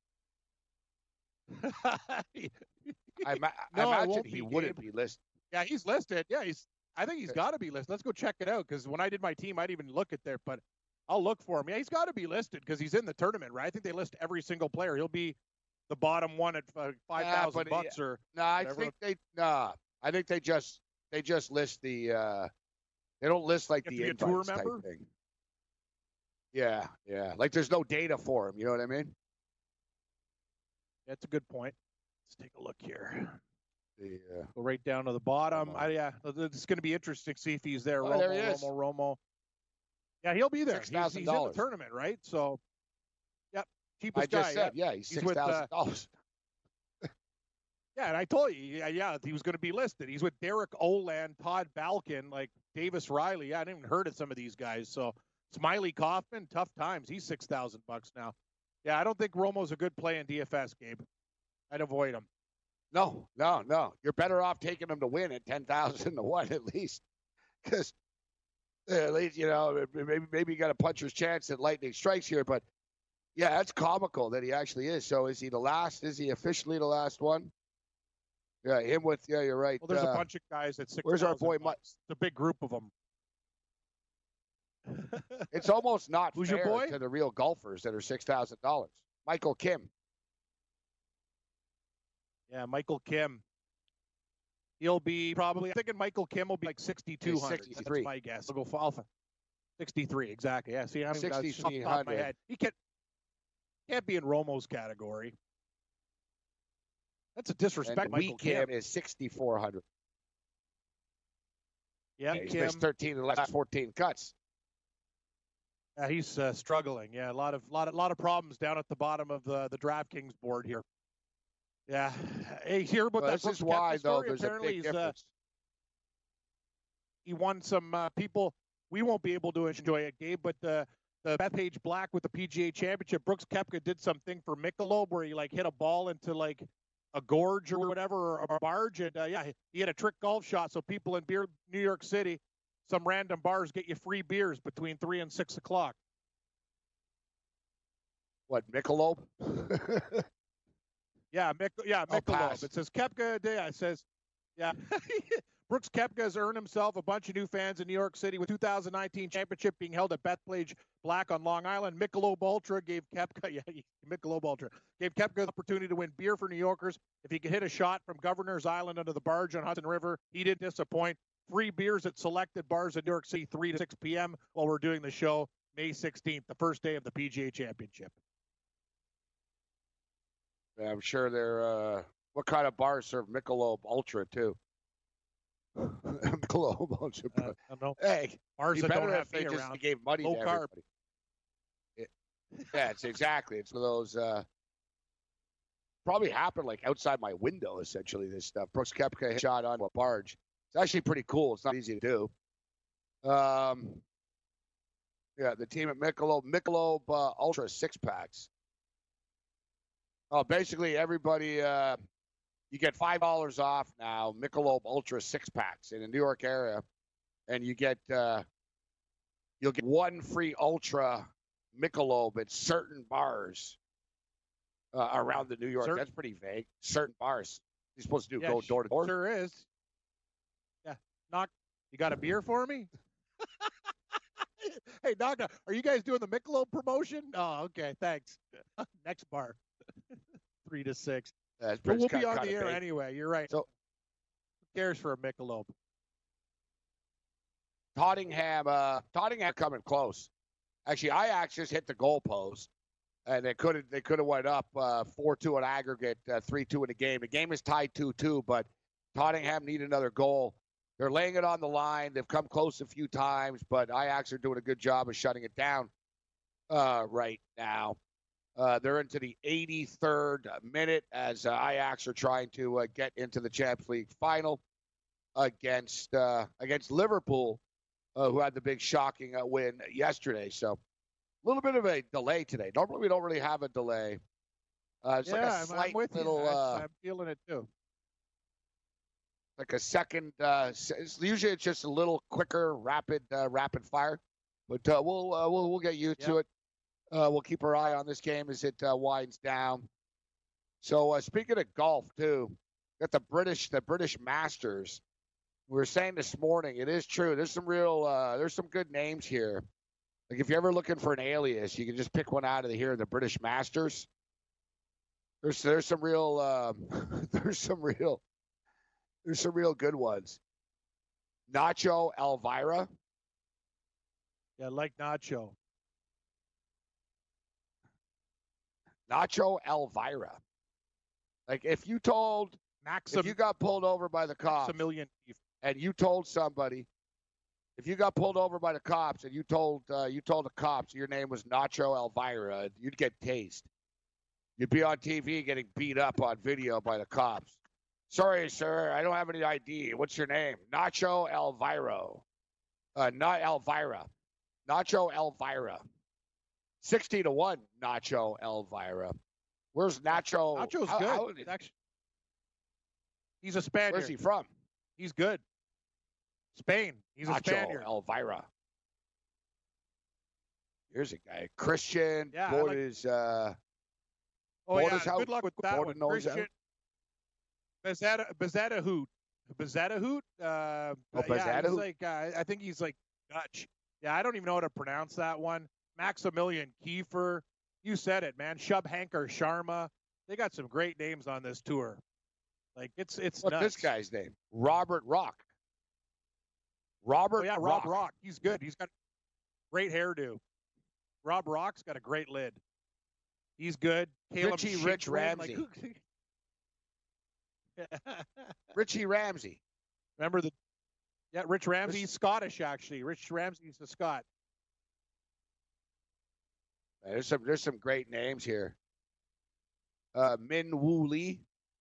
I, ma- no, I imagine be, he wouldn't Gabe. be listed. Yeah, he's listed. Yeah, he's. I think he's got to be listed. Let's go check it out, because when I did my team, I didn't even look at there, but I'll look for him. Yeah, he's got to be listed because he's in the tournament, right? I think they list every single player. He'll be the bottom one at uh, five thousand nah, bucks or. No, nah, I whatever. think they. Nah, I think they just they just list the. Uh, They don't list like You have the to be a tour invites type member? thing. Yeah, yeah. Like there's no data for him. You know what I mean? That's a good point. Let's take a look here. The, uh, Go right down to the bottom. Romo. I, yeah, it's going to be interesting to see if he's there. Oh, Romo, there he is. Romo, Romo. Yeah, he'll be there. He's, he's in the six thousand dollars. tournament, right? So, yep, I cheapest just guy. said, yeah. yeah, he's He's six with, uh, thousand dollars. Yeah, and I told you, yeah, yeah, he was going to be listed. He's with Derek Oland, Todd Balkin, like Davis Riley. Yeah, I didn't even heard of some of these guys. So Smiley Kaufman, tough times. He's six thousand bucks now. Yeah, I don't think Romo's a good play in D F S, Gabe. I'd avoid him. No, no, no. You're better off taking him to win at ten thousand to one at least, because at least you know maybe maybe you got a puncher's chance at lightning strikes here. But yeah, that's comical that he actually is. So is he the last? Is he officially the last one? Yeah, him with yeah, you're right. Well, there's uh, a bunch of guys at six. Where's our boy Mike? It's a big group of them. It's almost not Who's fair your boy? to the real golfers that are six thousand dollars. Michael Kim. Yeah, Michael Kim. He'll be probably. I'm thinking Michael Kim will be like sixty-two hundred. sixty-three. That's my guess. I'll go alpha. sixty-three, exactly. Yeah, see, I'm sixty-three off the top of my hundred. head. He can't can't be in Romo's category. That's a disrespect, And Michael Wee Kim Kim. is sixty-four hundred. Yeah, He's Kim. missed thirteen of the last fourteen cuts. Yeah, he's uh, struggling. Yeah, a lot of lot of lot of problems down at the bottom of the the DraftKings board here. Yeah, hey, hear about Well, that? this is Brooks why, Koepka though, story? there's a Apparently, big he's, uh, difference. he won some uh, people. We won't be able to enjoy it, Gabe, but the the Bethpage Black with the P G A Championship, Brooks Koepka did something for Michelob where he like hit a ball into like a gorge or whatever, or a barge, and uh, yeah, he had a trick golf shot. So people in beer, New York City, some random bars get you free beers between three and six o'clock. What, Michelob? Yeah, Mick, yeah, I'll Michelob. pass. It says Koepka. Yeah, it says, yeah. Brooks Koepka has earned himself a bunch of new fans in New York City with two thousand nineteen championship being held at Bethpage Black on Long Island. Michelob Ultra gave Koepka, yeah, Michelob Ultra gave Koepka the opportunity to win beer for New Yorkers. If he could hit a shot from Governor's Island under the barge on Hudson River, he didn't disappoint. Free beers at selected bars in New York City, three to six p.m. while we're doing the show, May sixteenth, the first day of the P G A Championship. I'm sure they're. Uh, what kind of bars serve Michelob Ultra too? Michelob Ultra. Uh, I don't know. Hey, Bars be that better don't have if they me just around. gave money Low to carb. everybody. It- yeah, it's exactly. It's one of those. Uh, probably happened like outside my window. Essentially, this stuff. Brooks Koepka hit a shot on a barge. It's actually pretty cool. It's not easy to do. Um, yeah, the team at Michelob, Michelob uh, Ultra six packs. Oh, basically everybody, uh, you get five dollars off now. Michelob Ultra six packs in the New York area, and you get uh, you'll get one free Ultra Michelob at certain bars uh, around the New York. Certain- That's pretty vague. Certain bars. You're supposed to do Yeah, go door to door. Sure is. Yeah, knock. You got a beer for me? Hey, Knock, are you guys doing the Michelob promotion? Oh, okay, thanks. Next bar, three to six. Uh, it's But we'll pretty- be on kinda the air vague. anyway. You're right. So- Who cares for a Michelob? Tottenham, uh, Tottenham coming close. Actually, Ajax just hit the goalpost, and they could have they could have went up uh, four two in aggregate, uh, three two in the game. The game is tied two two, but Tottenham need another goal. They're laying it on the line. They've come close a few times, but Ajax are doing a good job of shutting it down uh, right now. Uh, they're into the eighty-third minute as uh, Ajax are trying to uh, get into the Champions League final against uh, against Liverpool, uh, who had the big shocking uh, win yesterday. So a little bit of a delay today. Normally we don't really have a delay. Uh, it's yeah, like a I'm- I'm, slight with little, you. uh, I, I'm feeling it too. like a second. Uh, s- it's, usually it's just a little quicker, rapid, uh, rapid fire. But uh, we'll uh, we'll we'll get used to Yep. it. Uh, we'll keep our eye on this game as it uh, winds down. So uh, speaking of golf too, got the British the British Masters. We were saying this morning, it is true. There's some real uh, there's some good names here. Like if you're ever looking for an alias, you can just pick one out of the here the British Masters. There's there's some real um, there's some real there's some real good ones. Nacho Elvira, Yeah, like Nacho. Nacho Elvira. Like if you told Maxim, if you got pulled over by the cops Maximilian and you told somebody, if you got pulled over by the cops and you told uh, you told the cops your name was Nacho Elvira, you'd get tased. You'd be on T V getting beat up on video by the cops. Sorry, sir, I don't have any I D. What's your name? Nacho Elvira. Uh, not Elvira. Nacho Elvira. sixty to one, Nacho Elvira. Where's Nacho? Nacho's how, good. how, He's actually, he's a Spaniard. where's he from? He's good. Spain. He's Nacho a Spaniard. Elvira. Here's a guy. Christian. Yeah, I like- is, uh, Oh, yeah. Borders out. Good luck with that Borden one. knows Christian. Bezetta, Bezetta Hoot. Bezetta Hoot? Uh, Oh, yeah, Bezetta he's Hoot? like, uh, I think he's like Dutch. Yeah, I don't even know how to pronounce that one. Maximilian Kiefer. You said it, man. Shub Hanker Sharma. They got some great names on this tour. Like, it's it's what's nuts. this guy's name? Robert Rock. Robert Oh, yeah, Rock. Rob Rock. He's good. He's got great hairdo. Rob Rock's got a great lid. He's good. Caleb Richie Rich Shipman, Ramsey. Like, Richie Ramsey. remember the? Yeah, Rich Ramsey. He's Scottish, actually. Rich Ramsey's a Scot. There's some there's some great names here. Uh, Min Woo Lee.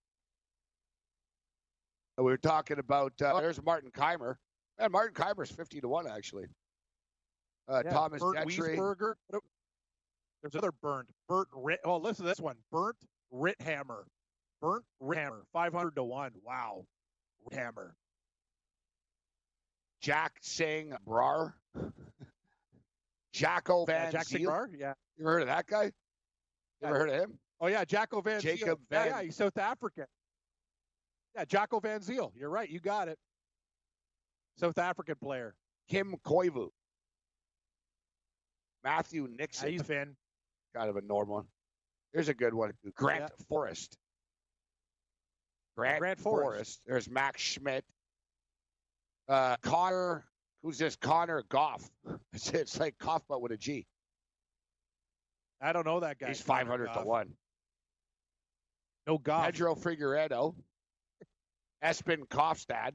We were talking about. Uh, there's Martin Keimer. Man, Martin Keimer's fifty to one actually. Uh, Yeah, Thomas Bert Detry. Wiesberger. There's another burnt. Bert Rit. Oh, listen to this one. Burnt Rithammer. Burnt Rithammer. five hundred to one. Wow. Rithammer. Jack Singh Brar. Jacko Van Yeah, Jack Ziel. Sigrar. Yeah. You ever heard of that guy? You Yeah. ever heard of him? Oh, yeah. Jacko Van Jacob Ziel. Yeah, Van- yeah, he's South African. Yeah, Jacko Van Ziel. You're right. You got it. South African player. Kim Koivu. Matthew Yeah, Nixon. he's Finn. Kind of a normal one. Here's a good one. Grant Yeah. Forrest. Grant, Grant Forrest. Forrest. There's Max Schmidt. Uh, Connor. Who's this? Connor Goff. It's, it's like Goff, but with a G. I don't know that guy. He's five hundred to Goff. one. No Goff. Pedro Figueredo. Espen Kofstad.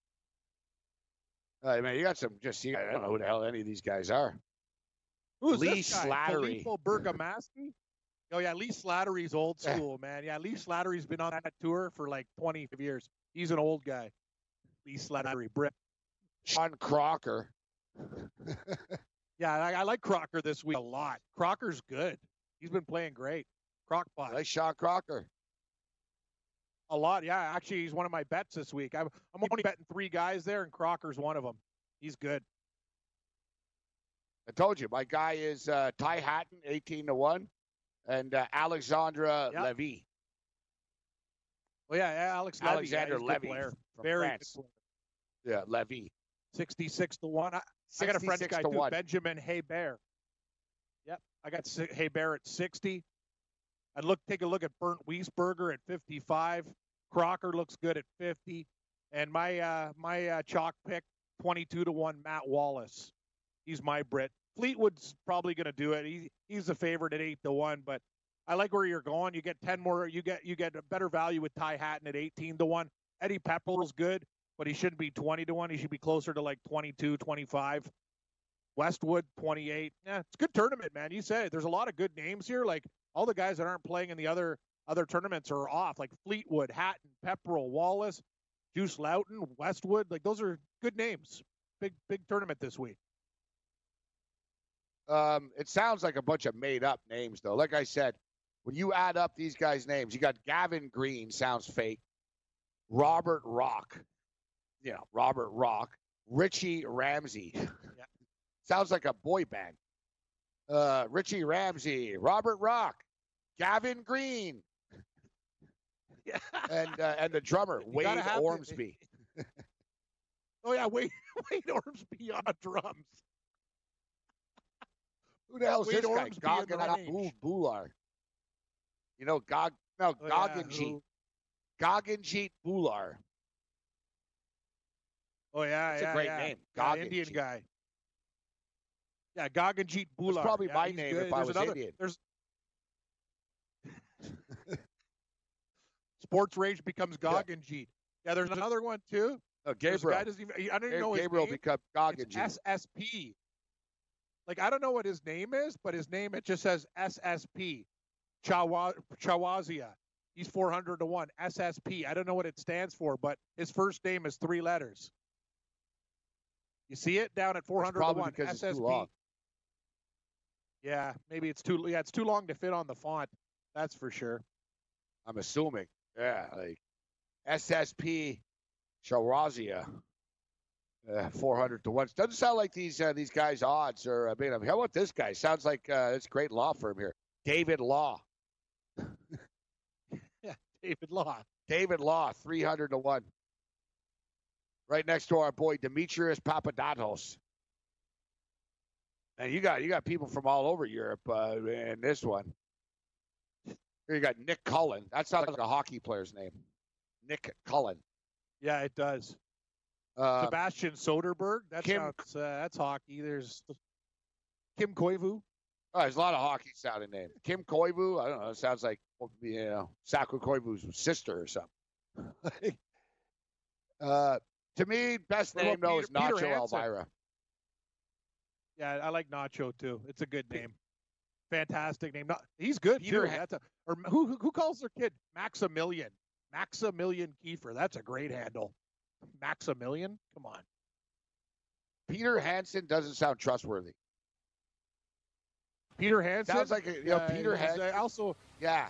Uh, man, you got some just, you, I don't know who the hell any of these guys are. Who's Lee this guy? Slattery. Filippo Bergamaschi? Oh, yeah, Lee Slattery's old school, man. Yeah, Lee Slattery's been on that tour for like twenty years. He's an old guy. Lee Slattery, Brick. Sean Crocker. Yeah, I, I like Crocker this week a lot. Crocker's good. He's been playing great. Crockpot. I like Sean Crocker. A lot, yeah. Actually, he's one of my bets this week. I'm, I'm only betting three guys there, and Crocker's one of them. He's good. I told you, my guy is uh, Ty Hatton, eighteen to one, and uh, Alexandra Yep. Levy. Well, yeah, yeah Alex Levy. Alexander yeah, he's a good Levy player. from Very France. good player. Yeah, Levy. sixty-six to one. I, I got a French sixty-six guy to too, one. Benjamin Hebert. Yep, I got Si- Hebert at sixty. I'd look take a look at Bernd Wiesberger at fifty-five. Crocker looks good at fifty, and my uh, my uh, chalk pick twenty-two to one. Matt Wallace, he's my Brit. Fleetwood's probably going to do it. He he's the favorite at eight to one, but I like where you're going. You get ten more. You get you get a better value with Ty Hatton at eighteen to one. Eddie Pepperell's good, but he shouldn't be twenty to one. He should be closer to like twenty-two, twenty-five. Westwood, twenty-eight. Yeah, it's a good tournament, man. You said it. There's a lot of good names here. Like all the guys that aren't playing in the other other tournaments are off. Like Fleetwood, Hatton, Pepperell, Wallace, Juice Loughton, Westwood. Like those are good names. Big big tournament this week. Um, it sounds like a bunch of made-up names, though. Like I said, when you add up these guys' names, you got Gavin Green, sounds fake. Robert Rock, you know, Robert Rock. Richie Ramsey, sounds like a boy band. Uh, Richie Ramsey, Robert Rock, Gavin Green, Yeah. and uh, and the drummer You Wade gotta have the- Ormsby. Oh yeah, Wade Wade Ormsby on drums. Who the hell's Wade this guy? Ormsby in the Gagan range. Bular. You know, Gog, no, Oh, yeah, Gaganjeet. who- Gaganjeet Bular. Oh yeah, That's yeah, a great yeah. name. Yeah, Goggin Indian Jeet. guy. Yeah, Gaganjeet Bhullar. That's probably yeah, my he's name good. if I There's was another, Indian. There's Sports Rage becomes Gaganjeet. Yeah. yeah, there's another one too. No, There's a Gabriel. guy doesn't even, I don't even know his Gabriel name. becomes Gaganjeet. It's S S P. Like, I don't know what his name is, but his name, it just says S S P. Chawa, Chawazia. He's four hundred to one. S S P. I don't know what it stands for, but his first name is three letters. You see it down at four hundred to one. Because S S P. it's too long. Yeah, maybe it's too. Yeah, it's too long to fit on the font. That's for sure. I'm assuming. Yeah, like S S P Chawazia. Uh, four hundred to one. Doesn't sound like these uh, these guys' odds are. I mean, how about this guy? Sounds like uh, it's a great law firm here. David Law. yeah, David Law. David Law, three hundred to one. Right next to our boy Demetrius Papadopoulos. And you got you got people from all over Europe uh, in this one. Here you got Nick Cullen. That sounds like a hockey player's name. Nick Cullen. Yeah, it does. Uh, Sebastian Soderberg. That Kim, sounds, uh, that's hockey. There's Kim Koivu. Oh, there's a lot of hockey sounding names. Kim Koivu. I don't know. It sounds like, you know, Sakura Koivu's sister or something. uh, to me, best What name about though Peter- is Nacho Peter Hansen? Elvira. Yeah, I like Nacho too. It's a good name. Fantastic name. Not, he's good Peter too. Ha- That's a, or who, who who calls their kid Maximilian? Maximilian Kiefer. That's a great handle. Maximilian. Come on. Peter Hansen doesn't sound trustworthy. Peter Hansen. Sounds like a, you know, Uh, Peter he's, uh, Hansen. Also, Yeah.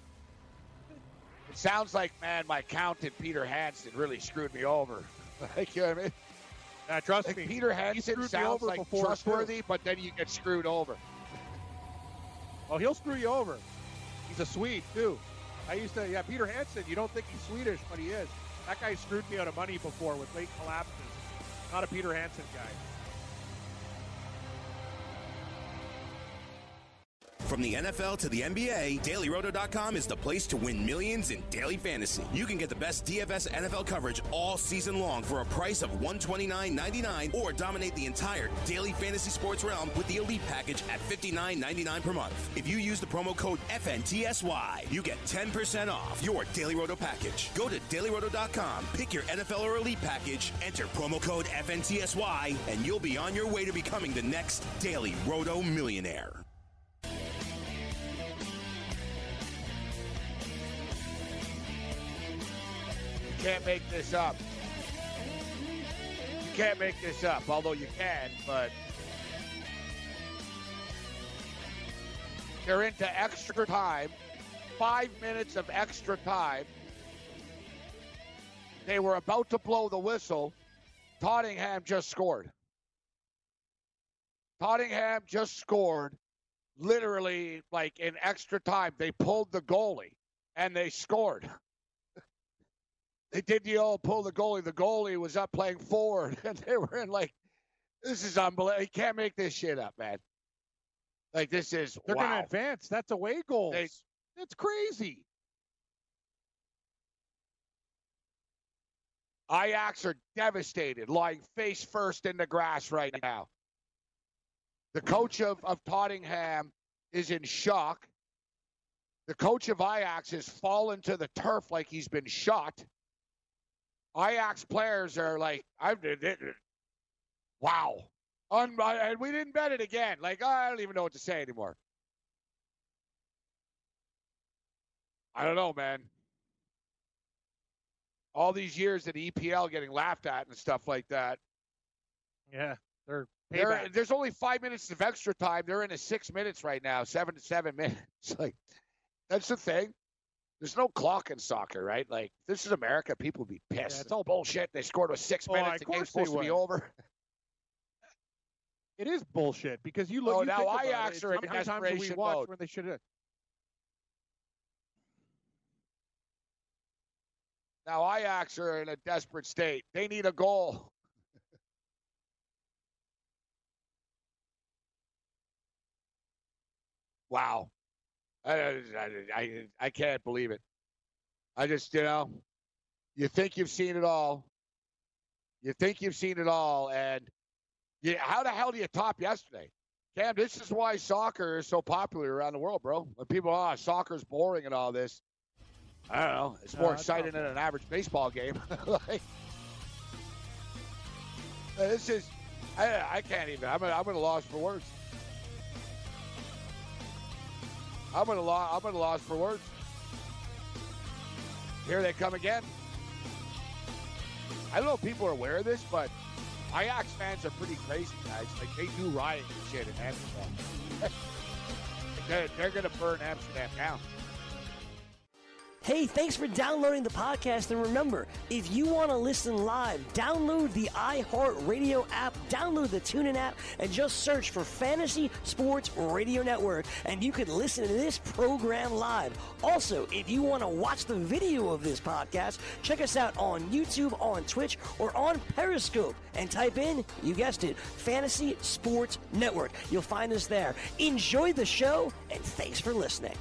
It sounds like, man, my accountant Peter Hansen really screwed me over. Like, you know what I mean? uh, trust Like me. Peter he Hansen screwed me sounds over like before, trustworthy, too. but then you get screwed over. Oh, he'll screw you over. He's a Swede too. I used to. Yeah, Peter Hansen. You don't think he's Swedish, but he is. That guy screwed me out of money before with late collapses. Not a Peter Hansen guy. From the N F L to the N B A, Daily Roto dot com is the place to win millions in daily fantasy. You can get the best D F S N F L coverage all season long for a price of one hundred twenty-nine ninety-nine, or dominate the entire daily fantasy sports realm with the Elite Package at fifty-nine ninety-nine per month. If you use the promo code F N T S Y, you get ten percent off your Daily Roto package. Go to Daily Roto dot com, pick your N F L or Elite Package, enter promo code F N T S Y, and you'll be on your way to becoming the next Daily Roto millionaire. You can't make this up. You can't make this up, although you can, but they're into extra time. Five minutes of extra time. They were about to blow the whistle. Tottenham just scored. Tottenham just scored literally like in extra time. They pulled the goalie and they scored. They did the old pull the goalie. The goalie was up playing forward, and they were in like, this is unbelievable. You can't make this shit up, man. Like, this is, They're wow. going to advance. That's away goals. They- That's crazy. Ajax are devastated, lying face first in the grass right now. The coach of, of Tottenham is in shock. The coach of Ajax has fallen to the turf like he's been shot. Ajax players are like, I did it. Wow. Un- and we didn't bet it again. Like, I don't even know what to say anymore. I don't know, man. All these years in the E P L getting laughed at and stuff like that. Yeah, they're They're, payback. there's only five minutes of extra time. They're in a six minutes right now, seven to seven minutes. Like, that's the thing. There's no clock in soccer, right? Like, this is America. People would be pissed. Yeah, it's all bullshit. They scored with six Oh, minutes. of The game's course they supposed to be would. over. It is bullshit because you look. Oh, you now think about Ajax it, are in how many times have we desperation watched mode. when they should have? Now Ajax are in a desperate state. They need a goal. Wow. I, I, I, I can't believe it. I just, you know, you think you've seen it all. You think you've seen it all, and you, how the hell do you top yesterday? Cam, this is why soccer is so popular around the world, bro. When people, ah, oh, soccer's boring and all this. I don't know. It's more uh, exciting than an average baseball game. Like, this is, I, I can't even. I'm at, I'm at a loss for words. I'm at a loss. I'm at a loss for words. Here they come again. I don't know if people are aware of this, but Ajax fans are pretty crazy, guys. Like, they do riot and shit in Amsterdam. they're they're going to burn Amsterdam down. Hey, thanks for downloading the podcast. And remember, if you want to listen live, download the iHeartRadio app, download the TuneIn app, and just search for Fantasy Sports Radio Network, and you can listen to this program live. Also, if you want to watch the video of this podcast, check us out on YouTube, on Twitch, or on Periscope, and type in, you guessed it, Fantasy Sports Network. You'll find us there. Enjoy the show, and thanks for listening.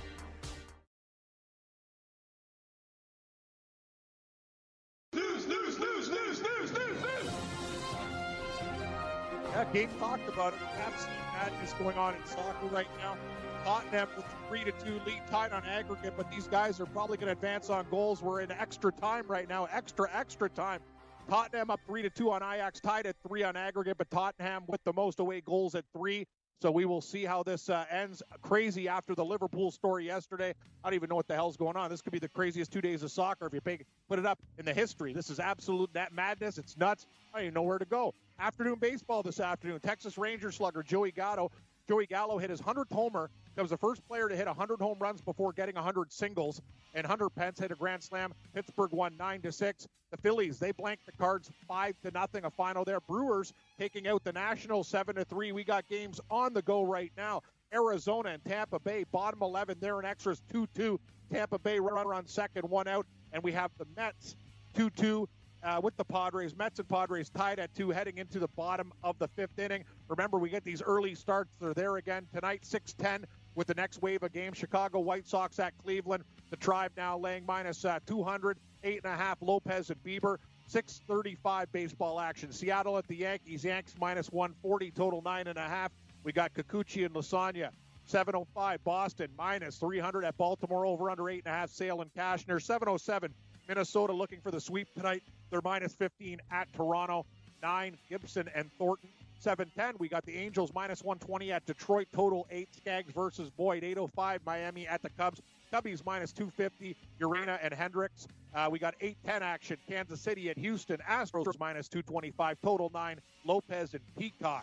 Yeah, Gabe talked about it. Absolute madness going on in soccer right now. Tottenham with a three to two lead, tied on aggregate, but these guys are probably going to advance on goals. We're in extra time right now, extra, extra time. Tottenham up three to two on Ajax, tied at three on aggregate, but Tottenham with the most away goals at three. So we will see how this uh, ends. Crazy after the Liverpool story yesterday. I don't even know what the hell's going on. This could be the craziest two days of soccer if you pay, put it up in the history. This is absolute madness. It's nuts. I don't even know where to go. Afternoon baseball this afternoon. Texas Rangers slugger Joey Gallo. Joey Gallo hit his hundredth homer. Becomes the first player to hit one hundred home runs before getting one hundred singles. And Hunter Pence hit a grand slam. Pittsburgh won nine to six. The Phillies, they blanked the Cards five to nothing. A final there. Brewers taking out the Nationals seven to three. We got games on the go right now. Arizona and Tampa Bay, bottom eleven. They're in extras two two. Tampa Bay runner on second, one out. And we have the Mets two two. Uh, with the Padres. Mets and Padres tied at two, heading into the bottom of the fifth inning. Remember, we get these early starts. They're there again tonight, six ten, with the next wave of games. Chicago White Sox at Cleveland. The Tribe now laying minus uh, two hundred, eight and a half, Lopez and Bieber. six thirty-five baseball action. Seattle at the Yankees. Yanks minus one forty, total nine and a half. We got Kikuchi and Lasagna. seven oh five, Boston minus three hundred at Baltimore, over under eight and a half, Sale and Cashner. seven oh seven, Minnesota looking for the sweep tonight. They're minus fifteen at Toronto. nine, Gibson and Thornton. seven ten, we got the Angels minus one twenty at Detroit. Total eight, Skaggs versus Boyd. eight oh five, Miami at the Cubs. Cubbies minus two fifty, Urena and Hendricks. Uh, we got eight ten action. Kansas City at Houston. Astros minus two twenty-five. Total nine, Lopez and Peacock.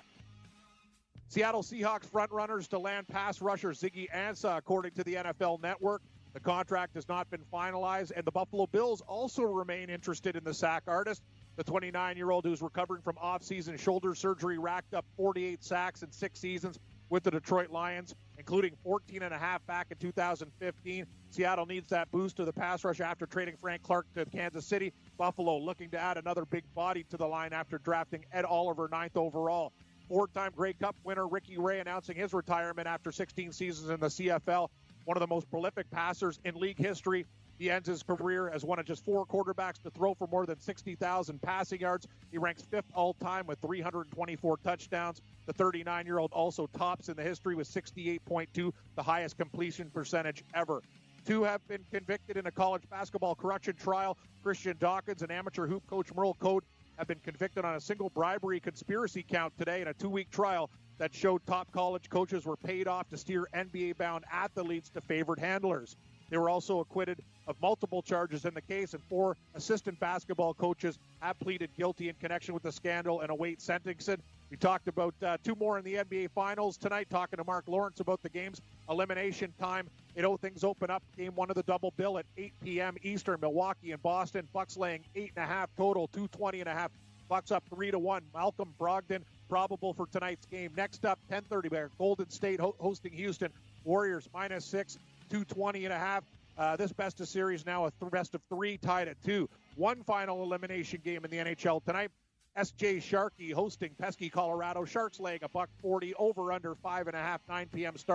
Seattle Seahawks front runners to land pass rusher Ziggy Ansah, according to the N F L Network. The contract has not been finalized, and the Buffalo Bills also remain interested in the sack artist. The twenty-nine-year-old who's recovering from off-season shoulder surgery racked up forty-eight sacks in six seasons with the Detroit Lions, including fourteen and a half back in two thousand fifteen. Seattle needs that boost to the pass rush after trading Frank Clark to Kansas City. Buffalo looking to add another big body to the line after drafting Ed Oliver ninth overall. Four-time Grey Cup winner Ricky Ray announcing his retirement after sixteen seasons in the C F L. One of the most prolific passers in league history. He ends his career as one of just four quarterbacks to throw for more than sixty thousand passing yards. He ranks fifth all-time with three hundred twenty-four touchdowns. The thirty-nine-year-old also tops in the history with sixty-eight point two, the highest completion percentage ever. Two have been convicted in a college basketball corruption trial. Christian Dawkins and amateur hoop coach Merle Code have been convicted on a single bribery conspiracy count today in a two-week trial that showed top college coaches were paid off to steer N B A-bound athletes to favored handlers. They were also acquitted of multiple charges in the case, and four assistant basketball coaches have pleaded guilty in connection with the scandal and await sentencing. We talked about uh, two more in the N B A Finals tonight, talking to Mark Lawrence about the game's elimination time. You know, things open up. Game one of the double bill at eight p.m. Eastern. Milwaukee and Boston. Bucks laying eight and a half total, two twenty and a half. Bucks up three to one. Malcolm Brogdon probable for tonight's game. Next up, ten thirty, Golden State ho- hosting Houston. Warriors minus six, two twenty and a half. Uh, this best of series now a th- best of three, tied at two. One final elimination game in the N H L tonight. S J Sharkey hosting pesky Colorado. Sharks laying a buck forty, over under five and a half, nine p.m. start.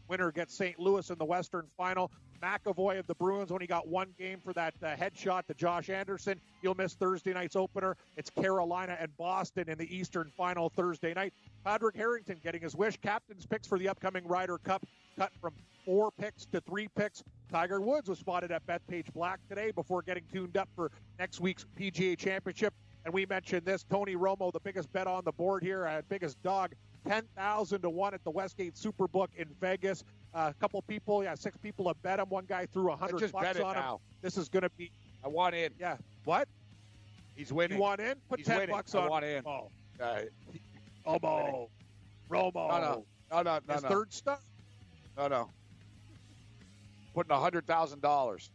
Winner gets Saint Louis in the Western Final. McAvoy of the Bruins only got one game for that uh, headshot to Josh Anderson. He'll miss Thursday night's opener. It's Carolina and Boston in the Eastern Final Thursday night. Padraig Harrington getting his wish. Captain's picks for the upcoming Ryder Cup cut from four picks to three picks. Tiger Woods was spotted at Bethpage Black today before getting tuned up for next week's P G A Championship. And we mentioned this, Tony Romo, the biggest bet on the board here, uh, biggest dog, ten thousand to one at the Westgate Superbook in Vegas. Uh, a couple people, yeah, six people have bet him. One guy threw one hundred bucks on him. Now. This is going to be. I want in. Yeah. What? He's winning. You want in? Put He's ten winning. bucks on. I want in. Oh. Uh, Romo. Romo. No, no, no, no, no. His no. third stop. No, no. Putting a hundred thousand dollars.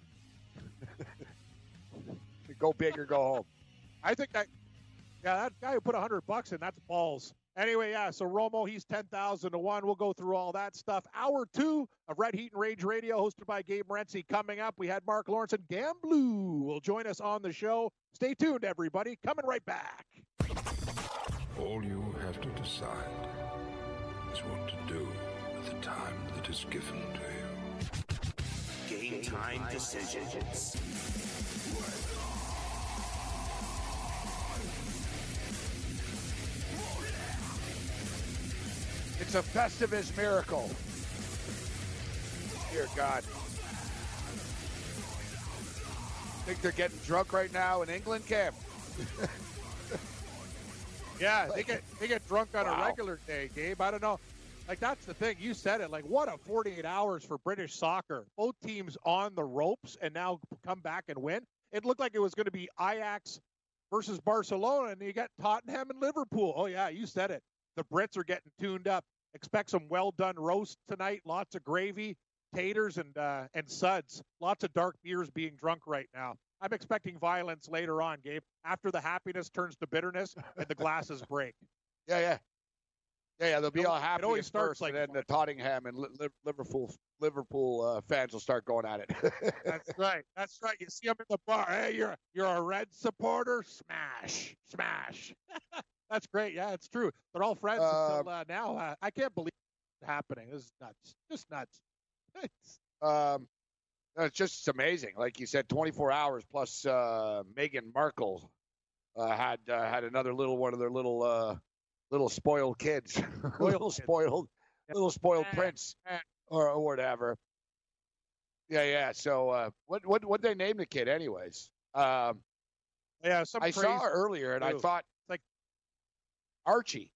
Go big or go home. I think that. Yeah, that guy who put a hundred bucks in, that's balls. Anyway, yeah, so Romo, he's ten thousand to one. We'll go through all that stuff. Hour two of Red Heat and Rage Radio, hosted by Gabe Morency. Coming up, we had Mark Lawrence and Gamblu will join us on the show. Stay tuned, everybody. Coming right back. All you have to decide is what to do with the time that is given to you. Game time decisions. It's a Festivus miracle. Dear God. Think they're getting drunk right now in England, Cam? Yeah, they get they get drunk on Wow. a regular day, Gabe. I don't know. Like, that's the thing. You said it. Like, what a forty-eight hours for British soccer. Both teams on the ropes and now come back and win. It looked like it was going to be Ajax versus Barcelona, and you got Tottenham and Liverpool. Oh, yeah, you said it. The Brits are getting tuned up. Expect some well-done roast tonight. Lots of gravy, taters, and uh, and suds. Lots of dark beers being drunk right now. I'm expecting violence later on, Gabe. After the happiness turns to bitterness and the glasses break. Yeah, yeah. Yeah, yeah, they'll be It all always- happy it always at starts first, like and then the Tottenham and Li- Li- Liverpool Liverpool uh, fans will start going at it. That's right. That's right. You see them in the bar. Hey, you're you're a Red supporter. Smash, smash. That's great. Yeah, it's true. They're all friends Uh, until uh, now. Uh, I can't believe it's happening. This is nuts. Just nuts. It's, um, it's just amazing. Like you said, twenty-four hours plus uh, Meghan Markle uh, had uh, had another little one of their little uh, little spoiled kids, little kids. spoiled, little spoiled Eh, prince, eh. or, or whatever. Yeah, yeah. So uh, what what what they name the kid, anyways? Um, yeah, some I crazy, saw earlier, and I too. thought It's like- Archie.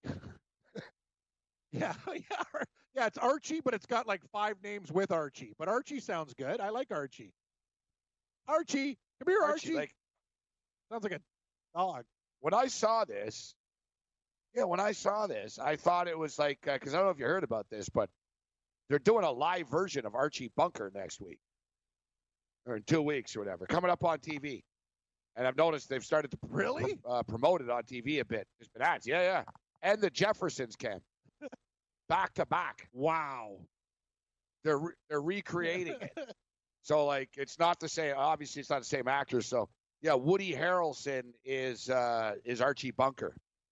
Yeah, yeah, yeah. It's Archie, but it's got like five names with Archie. But Archie sounds good. I like Archie. Archie, come here, Archie. Like Sounds like a dog. when I saw this, yeah, when I saw this, I thought it was like because I don't know if you heard about this, but they're doing a live version of Archie Bunker next week or in two weeks or whatever, coming up on T V. And I've noticed they've started to Really? uh, promote it on T V a bit. There's been ads, yeah, yeah, and the Jeffersons came back to back. Wow. They're re- they're recreating it. So like it's not the same. Obviously, it's not the same actor. So yeah, Woody Harrelson is uh, is Archie Bunker.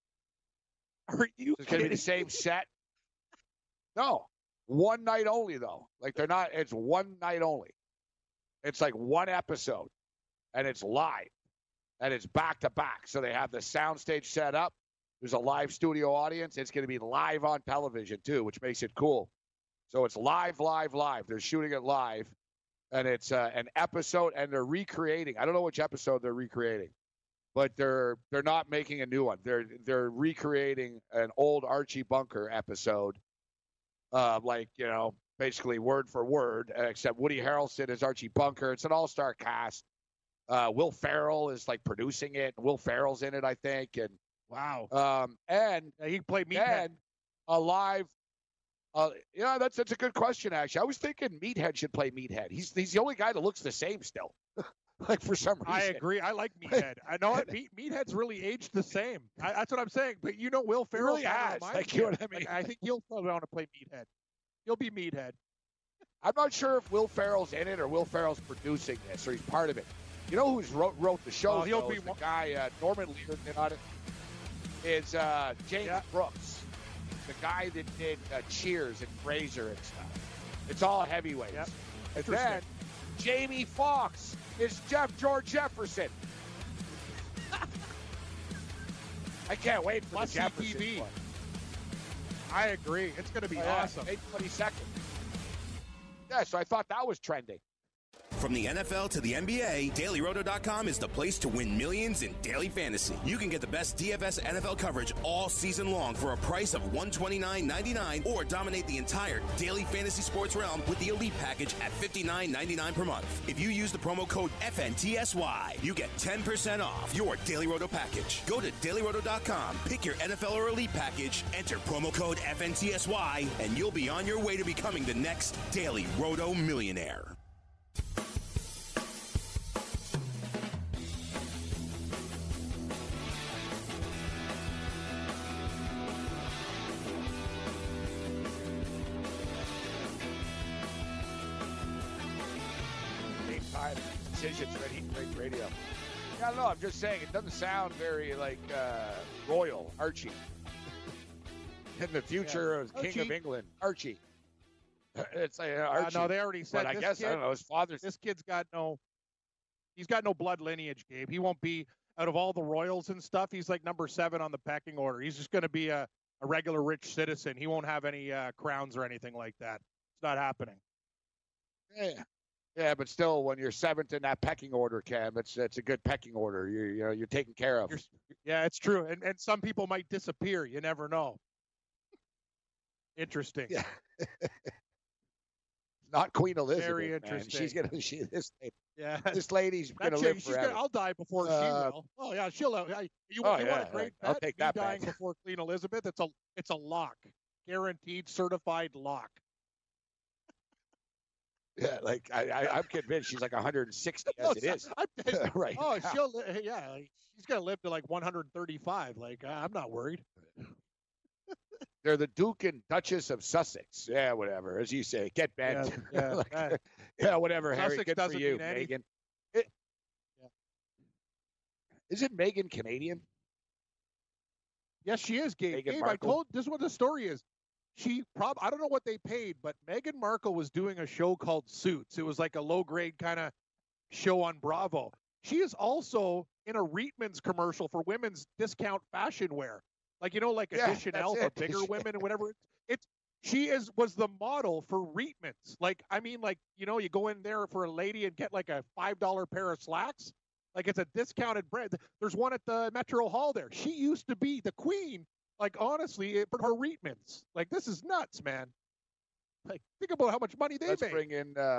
Are you It's gonna be the kidding? same set. No, one night only though. Like they're not. It's one night only. It's like one episode, and it's live, and it's back to back. So they have the soundstage set up. There's a live studio audience. It's going to be live on television too, which makes it cool. So it's live, live, live. They're shooting it live, and it's uh, an episode, and they're recreating. I don't know which episode they're recreating, but they're they're not making a new one. They're they're recreating an old Archie Bunker episode, uh, like you know, basically word for word, except Woody Harrelson is Archie Bunker. It's an all-star cast. Uh, Will Ferrell is like producing it. Will Ferrell's in it, I think, and Wow. um, and Yeah, he played Meathead. and a live. Uh, yeah, that's that's a good question. Actually, I was thinking Meathead should play Meathead. He's he's the only guy that looks the same still. Like for some reason. I agree. I like Meathead. I know it. Meat, Meathead's really aged the same. I, that's what I'm saying. But you know, Will He Ferrell really has. Like, you know what I mean? I think he'll probably want to play Meathead. He'll be Meathead. I'm not sure if Will Ferrell's in it or Will Ferrell's producing this or he's part of it. You know who's wrote wrote the show? Oh, he'll though, be is the one- guy uh, Norman Lear's in on it. Is uh, James Yeah. Brooks. the guy that did uh, Cheers and Fraser and stuff. It's all heavyweights. Yep. And then Jamie Foxx is Jeff George Jefferson. I can't wait for Must the Jefferson T V. one. I agree. It's going to be Oh, yeah. awesome. May twenty-second. Yeah, so I thought that was trending. From the N F L to the N B A, Daily Roto dot com is the place to win millions in daily fantasy. You can get the best D F S N F L coverage all season long for a price of one hundred twenty-nine ninety-nine, or dominate the entire daily fantasy sports realm with the Elite package at fifty-nine ninety-nine per month. If you use the promo code F N T S Y, you get ten percent off your Daily Roto package. Go to Daily Roto dot com, pick your N F L or Elite package, enter promo code F N T S Y, and you'll be on your way to becoming the next Daily Roto millionaire. Decisions, Red Heat Break Radio. Yeah, I don't know. I'm just saying it doesn't sound very like uh, royal, Archie. In the future Yeah. of King Archie. of England, Archie. It's like uh, Archie. Uh, no, they already said. But I this guess kid, I don't know. His father's. This kid's got no. He's got no blood lineage, Gabe. He won't be out of all the royals and stuff. He's like number seven on the pecking order. He's just going to be a, a regular rich citizen. He won't have any uh, crowns or anything like that. It's not happening. Yeah. Yeah, but still, when you're seventh in that pecking order, Cam, it's it's a good pecking order. You you know you're taken care of. You're, yeah, it's true. And and some people might disappear. You never know. Interesting. Yeah. Not Queen Elizabeth. Very man. interesting. She's gonna she this lady, Yeah. this lady's That gonna chick, live she's forever. gonna, I'll die before she Uh, will. Oh yeah, she'll. Uh, you you Oh, want yeah, a great I'll bet? take Me that dying bet. before Queen Elizabeth. It's a it's a lock, guaranteed, certified lock. Yeah, like I, I I'm convinced she's like one hundred sixty No, as it is. I'm, right. Oh, now. she'll. li- Yeah, she's gonna live to like one hundred thirty-five. Like uh, I'm not worried. They're the Duke and Duchess of Sussex. Yeah, whatever. As you say, get bent. Yeah, yeah, Like, that- yeah, whatever, Harry. Sussex Good for doesn't you, mean anything. Megan. It, Yeah. Isn't Megan Canadian? Yes, she is, Gabe. Meghan Gabe, I Markle. told. This is what the story is. She prob. I don't know what they paid, but Meghan Markle was doing a show called Suits. It was like a low grade kind of show on Bravo. She is also in a Reitman's commercial for women's discount fashion wear, like you know, like a Yeah, Chanel that's for it. bigger women and whatever. It's, it's she is was the model for Reitman's. Like I mean, like you know, you go in there for a lady and get like a five dollar pair of slacks. Like it's a discounted brand. There's one at the Metro Hall there. She used to be the queen. Like honestly, it, for Reitman's. Like this is nuts, man. Like think about how much money they Let's make. bring in. Uh,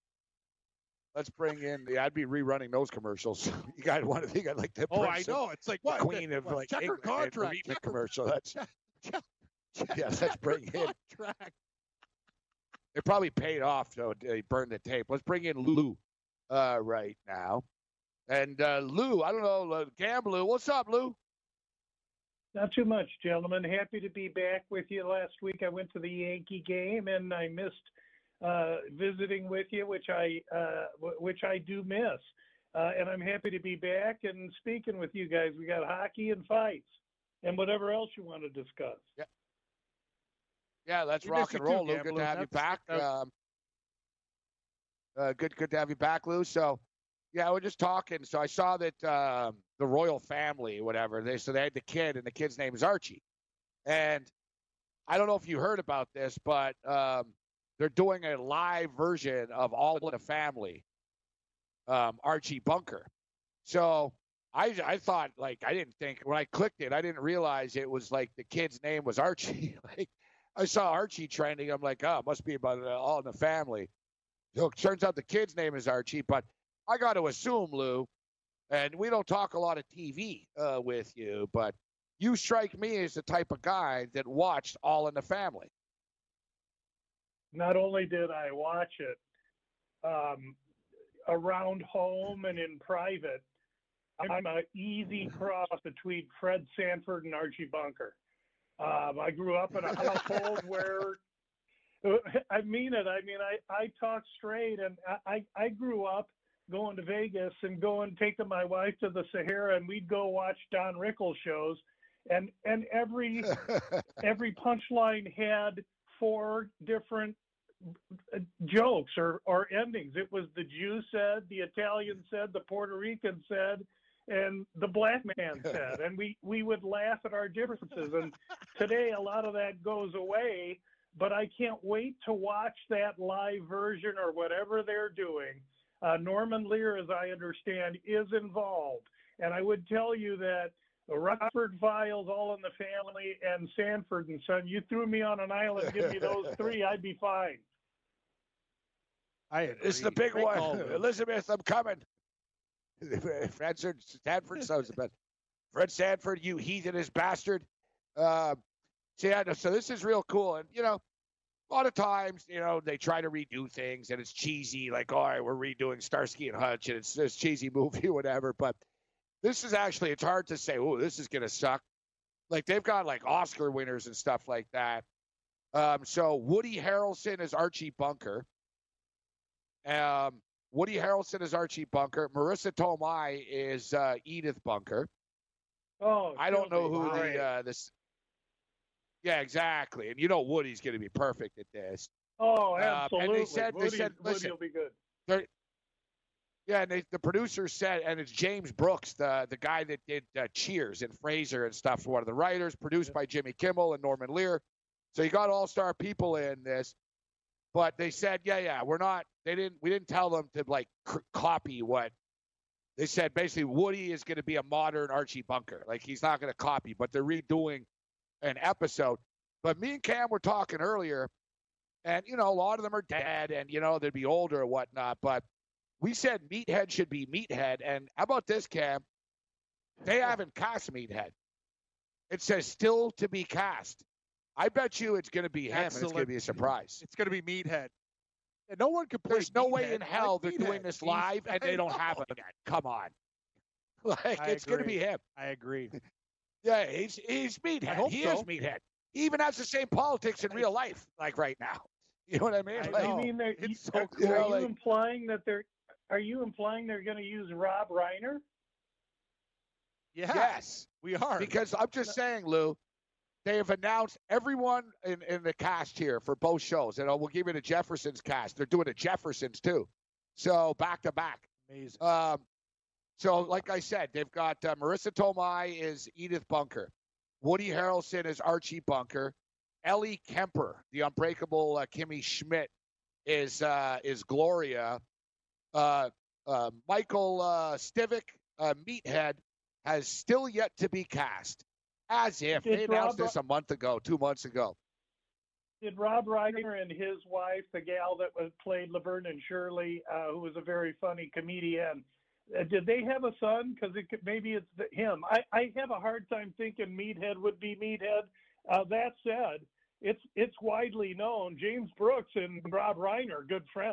let's bring in. Yeah, I'd be rerunning those commercials. You got one. You got like the Oh, I Prince know. It's like the what? Queen of what, like check her England and the contract. Reitman Check her- commercial. That's check- check- yeah. Let's check bring her in. contract. It probably paid off, so they burned the tape. Let's bring in Lou uh, right now. And uh, Lou, I don't know, uh, Gam Lou. What's up, Lou? Not too much, gentlemen. Happy to be back with you. Last week I went to the Yankee game and I missed uh, visiting with you, which I uh, w- which I do miss. Uh, and I'm happy to be back and speaking with you guys. We got hockey and fights and whatever else you want to discuss. Yeah, yeah. Let's We rock miss and you too, roll, Lou. Gam, Good Lou. to have you That's- back. that's- Um, uh, good, good to have you back, Lou. So, yeah, we're just talking. So I saw that um, the royal family, whatever. They so they had the kid, and the kid's name is Archie. And I don't know if you heard about this, but um, they're doing a live version of All in the Family, um, Archie Bunker. So I I thought like I didn't think when I clicked it, I didn't realize it was like the kid's name was Archie. Like I saw Archie trending, I'm like, oh, it must be about uh, All in the Family. So it turns out the kid's name is Archie, but I got to assume, Lou, and we don't talk a lot of T V uh, with you, but you strike me as the type of guy that watched All in the Family. Not only did I watch it um, around home and in private, I'm an easy cross between Fred Sanford and Archie Bunker. Um, I grew up in a household where, I mean it. I mean, I, I talk straight, and I, I grew up going to Vegas and going taking my wife to the Sahara, and we'd go watch Don Rickles shows, and and every every punchline had four different jokes or or endings. It was the Jew said, the Italian said, the Puerto Rican said, and the black man said, and we we would laugh at our differences. And today a lot of that goes away, but I can't wait to watch that live version or whatever they're doing. Uh, Norman Lear, as I understand, is involved, and I would tell you that Rutherford Files, All in the Family, and Sanford and Son, you threw me on an island, give me those three, I'd be fine. I agree. It's the big Great one. call, Elizabeth, I'm coming. Fred Sanford, so but Fred Sanford, you heathenous bastard. Uh, so, yeah, so this is real cool. And, you know, a lot of times, you know, they try to redo things and it's cheesy, like, all right, we're redoing Starsky and Hutch and it's this cheesy movie or whatever. But this is actually, it's hard to say, oh, this is going to suck. Like, they've got, like, Oscar winners and stuff like that. Um, so Woody Harrelson is Archie Bunker. Um, Woody Harrelson is Archie Bunker. Marissa Tomei is uh, Edith Bunker. Oh, I don't know who great. the uh, this. Yeah, exactly. And you know Woody's going to be perfect at this. Oh, Uh, absolutely. and they said, Woody, they said, Woody listen, will be good. they're- yeah, and they, the producer said, and it's James Brooks, the the guy that did uh, Cheers and Frasier and stuff, one of the writers, produced by Jimmy Kimmel and Norman Lear. So you got all-star people in this. But they said, yeah, yeah, we're not. They didn't. We didn't tell them to like c- copy what they said. Basically, Woody is going to be a modern Archie Bunker. Like he's not going to copy, but they're redoing an episode. But me and Cam were talking earlier, and you know, a lot of them are dead, and you know, they'd be older or whatnot. But we said Meathead should be Meathead, and how about this, Cam? They haven't cast Meathead. It says still to be cast. I bet you it's going to be him, and it's going to be a surprise. It's going to be Meathead. And no one can play There's no Meathead. way in hell like they're doing Meathead. this He's- live and they don't I have know. him yet. Come on. Like, I it's going to agree. be him. I agree. Yeah, he's he's I Meathead. hope He so. is Meathead. He even has the same politics in real life, like right now. You know what I mean? I Like, You know. mean they're, It's you, so are, cool. are you Like- implying that they're are you implying they're going to use Rob Reiner? Yeah, yes. we are. Because I'm just saying, Lou, they have announced everyone in, in the cast here for both shows. And we'll give you the Jeffersons cast. They're doing the Jeffersons, too. So, back to back. Amazing. Um, so, like I said, they've got uh, Marissa Tomei is Edith Bunker. Woody Harrelson is Archie Bunker. Ellie Kemper, the unbreakable uh, Kimmy Schmidt, is uh, is Gloria. Uh, uh, Michael uh, Stivic, uh, Meathead, has still yet to be cast. As if Did they announced Rob- this a month ago, two months ago. Did Rob Reiner and his wife, the gal that was played Laverne and Shirley, uh, who was a very funny comedian, uh, did they have a son? Because it could, maybe it's the, him. I, I have a hard time thinking Meathead would be Meathead. Uh, that said, it's it's widely known James Brooks and Rob Reiner, good friends.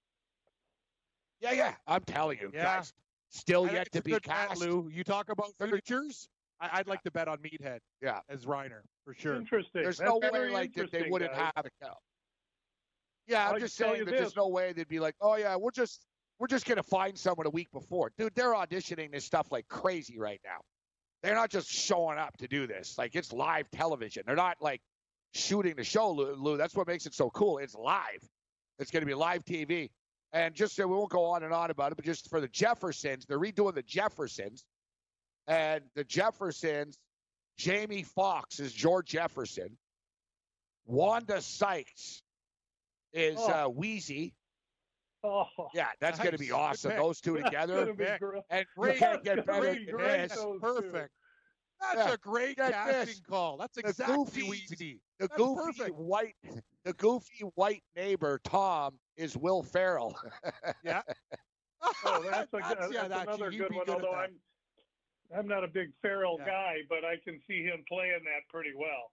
Yeah, yeah. I'm telling you, Yeah. guys. Still I think yet it's to a be good bet, cast. Lou. You talk about futures. I, I'd like to bet on Meathead. Yeah. As Reiner for sure. Interesting. There's That's no way very like that they interesting, wouldn't guys. have it now. Yeah, I'm I just can tell saying you that there's this. no way they'd be like, oh yeah, we're just we're just gonna find someone a week before. Dude, they're auditioning this stuff like crazy right now. They're not just showing up to do this. Like it's live television. They're not like shooting the show, Lou. Lou. That's what makes it so cool. It's live. It's gonna be live T V. And just so we won't go on and on about it, but just for the Jeffersons, they're redoing the Jeffersons. And the Jeffersons, Jamie Foxx is George Jefferson. Wanda Sykes is Oh. uh, Wheezy. Oh, Yeah, that's going to be Nice. Good awesome. pick. Those two that's together. gonna be Vic. great. And you Great, can't get That's better gonna be than great. this. Those two. Perfect. That's Yeah. a great Get casting this. call. That's The exactly goofy- Weezy. The That's goofy perfect. white, the goofy white neighbor Tom is Will Ferrell. Yeah. Oh, that's, a, That's- that's yeah, that- another you'd good be one. good at Although that. I'm, I'm not a big Farrell Yeah. guy, but I can see him playing that pretty well.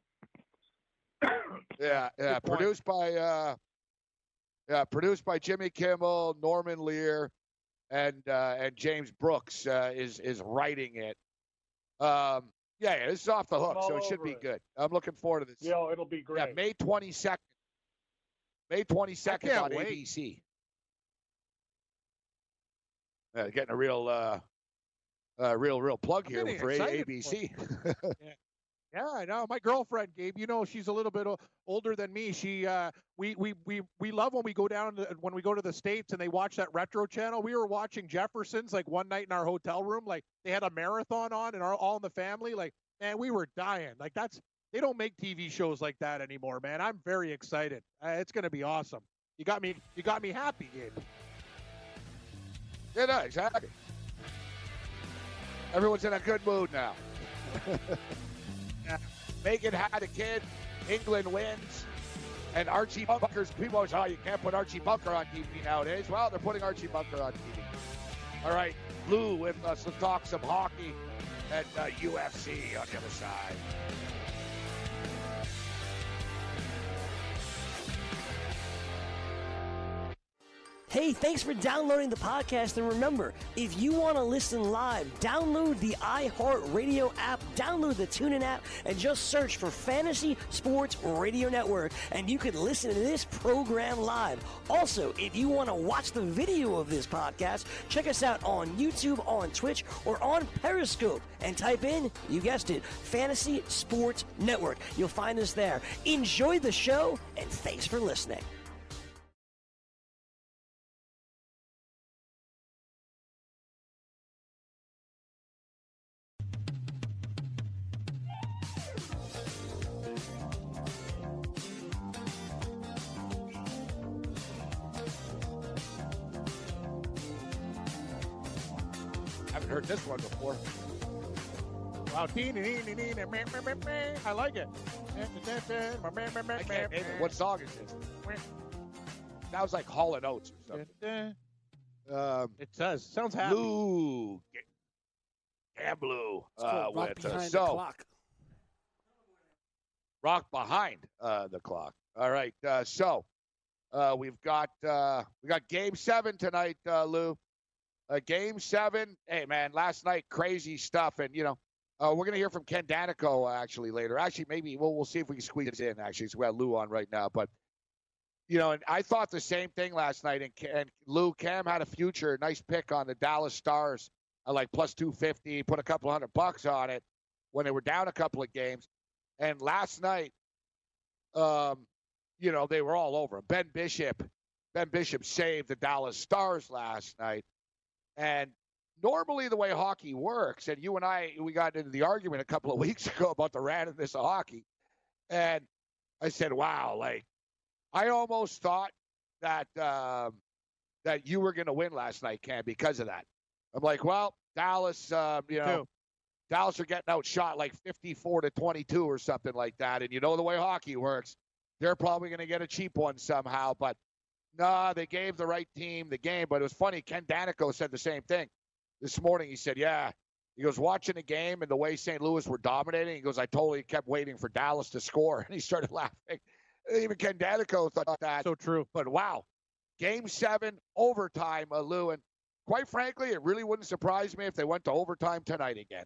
Yeah, yeah. Good point. Produced by uh, yeah, produced by Jimmy Kimmel, Norman Lear, and uh, and James Brooks uh, is is writing it. Um, yeah, yeah, this is off the hook, I'm so all it should over be it. good. I'm looking forward to this. Yeah, it'll be Yeah, great. May twenty second. May twenty second can't on wait. A B C. Uh, getting a real, uh, uh, real, real plug I'm here getting for excited A B C. Yeah, I know. My girlfriend, Gabe, you know, she's a little bit o- older than me. She, uh, we, we, we, we love when we go down to, when we go to the States and they watch that retro channel. We were watching Jeffersons like one night in our hotel room. Like they had a marathon on and our, all in the family. Like, man, we were dying. Like that's, they don't make T V shows like that anymore, man. I'm very excited. Uh, it's going to be awesome. You got me, you got me happy, Gabe. Yeah, no, exactly. Everyone's in a good mood now. Megan had a kid. England wins. And Archie Bunker's, people always, oh, you can't put Archie Bunker on T V nowadays. Well, they're putting Archie Bunker on T V. All right, Lou with us to talk some hockey and uh, U F C on the other side. Hey, thanks for downloading the podcast. And remember, if you want to listen live, download the iHeartRadio app, download the TuneIn app, and just search for Fantasy Sports Radio Network, and you can listen to this program live. Also, if you want to watch the video of this podcast, check us out on YouTube, on Twitch, or on Periscope, and type in, you guessed it, Fantasy Sports Network. You'll find us there. Enjoy the show, and thanks for listening. Haven't heard this one before. Wow, I like it. I can't name it. What song is this? Sounds like Hall and Oates or something. Um, it does. Sounds happy. Lou Gamblu. Uh, Rock with, uh, Behind so, the Clock. Rock behind uh, the clock. All right. Uh, so uh, we've got uh, we got Game Seven tonight, uh, Lou. Uh, game seven. Hey, man, last night, crazy stuff. And, you know, uh, we're going to hear from Ken Danico actually later. Actually, maybe we'll, we'll see if we can squeeze it in, actually. So we have Lou on right now. But, you know, and I thought the same thing last night. And, and Lou, Cam had a future, nice pick on the Dallas Stars, uh, like plus two fifty, put a couple hundred bucks on it when they were down a couple of games. And last night, um, you know, they were all over him. Ben Bishop, Ben Bishop saved the Dallas Stars last night. And normally the way hockey works, and you and I, we got into the argument a couple of weeks ago about the randomness of hockey. And I said, wow, like, I almost thought that um, that you were going to win last night, Cam, because of that. I'm like, well, Dallas, um, you know, Dallas are getting outshot like fifty-four to twenty-two or something like that. And you know the way hockey works, they're probably going to get a cheap one somehow. But nah, they gave the right team the game. But it was funny. Ken Danico said the same thing this morning. He said, yeah. He goes, watching the game and the way Saint Louis were dominating, he goes, I totally kept waiting for Dallas to score. And he started laughing. Even Ken Danico thought that. So true. But wow, game seven, overtime, uh, Lou. And quite frankly, it really wouldn't surprise me if they went to overtime tonight again.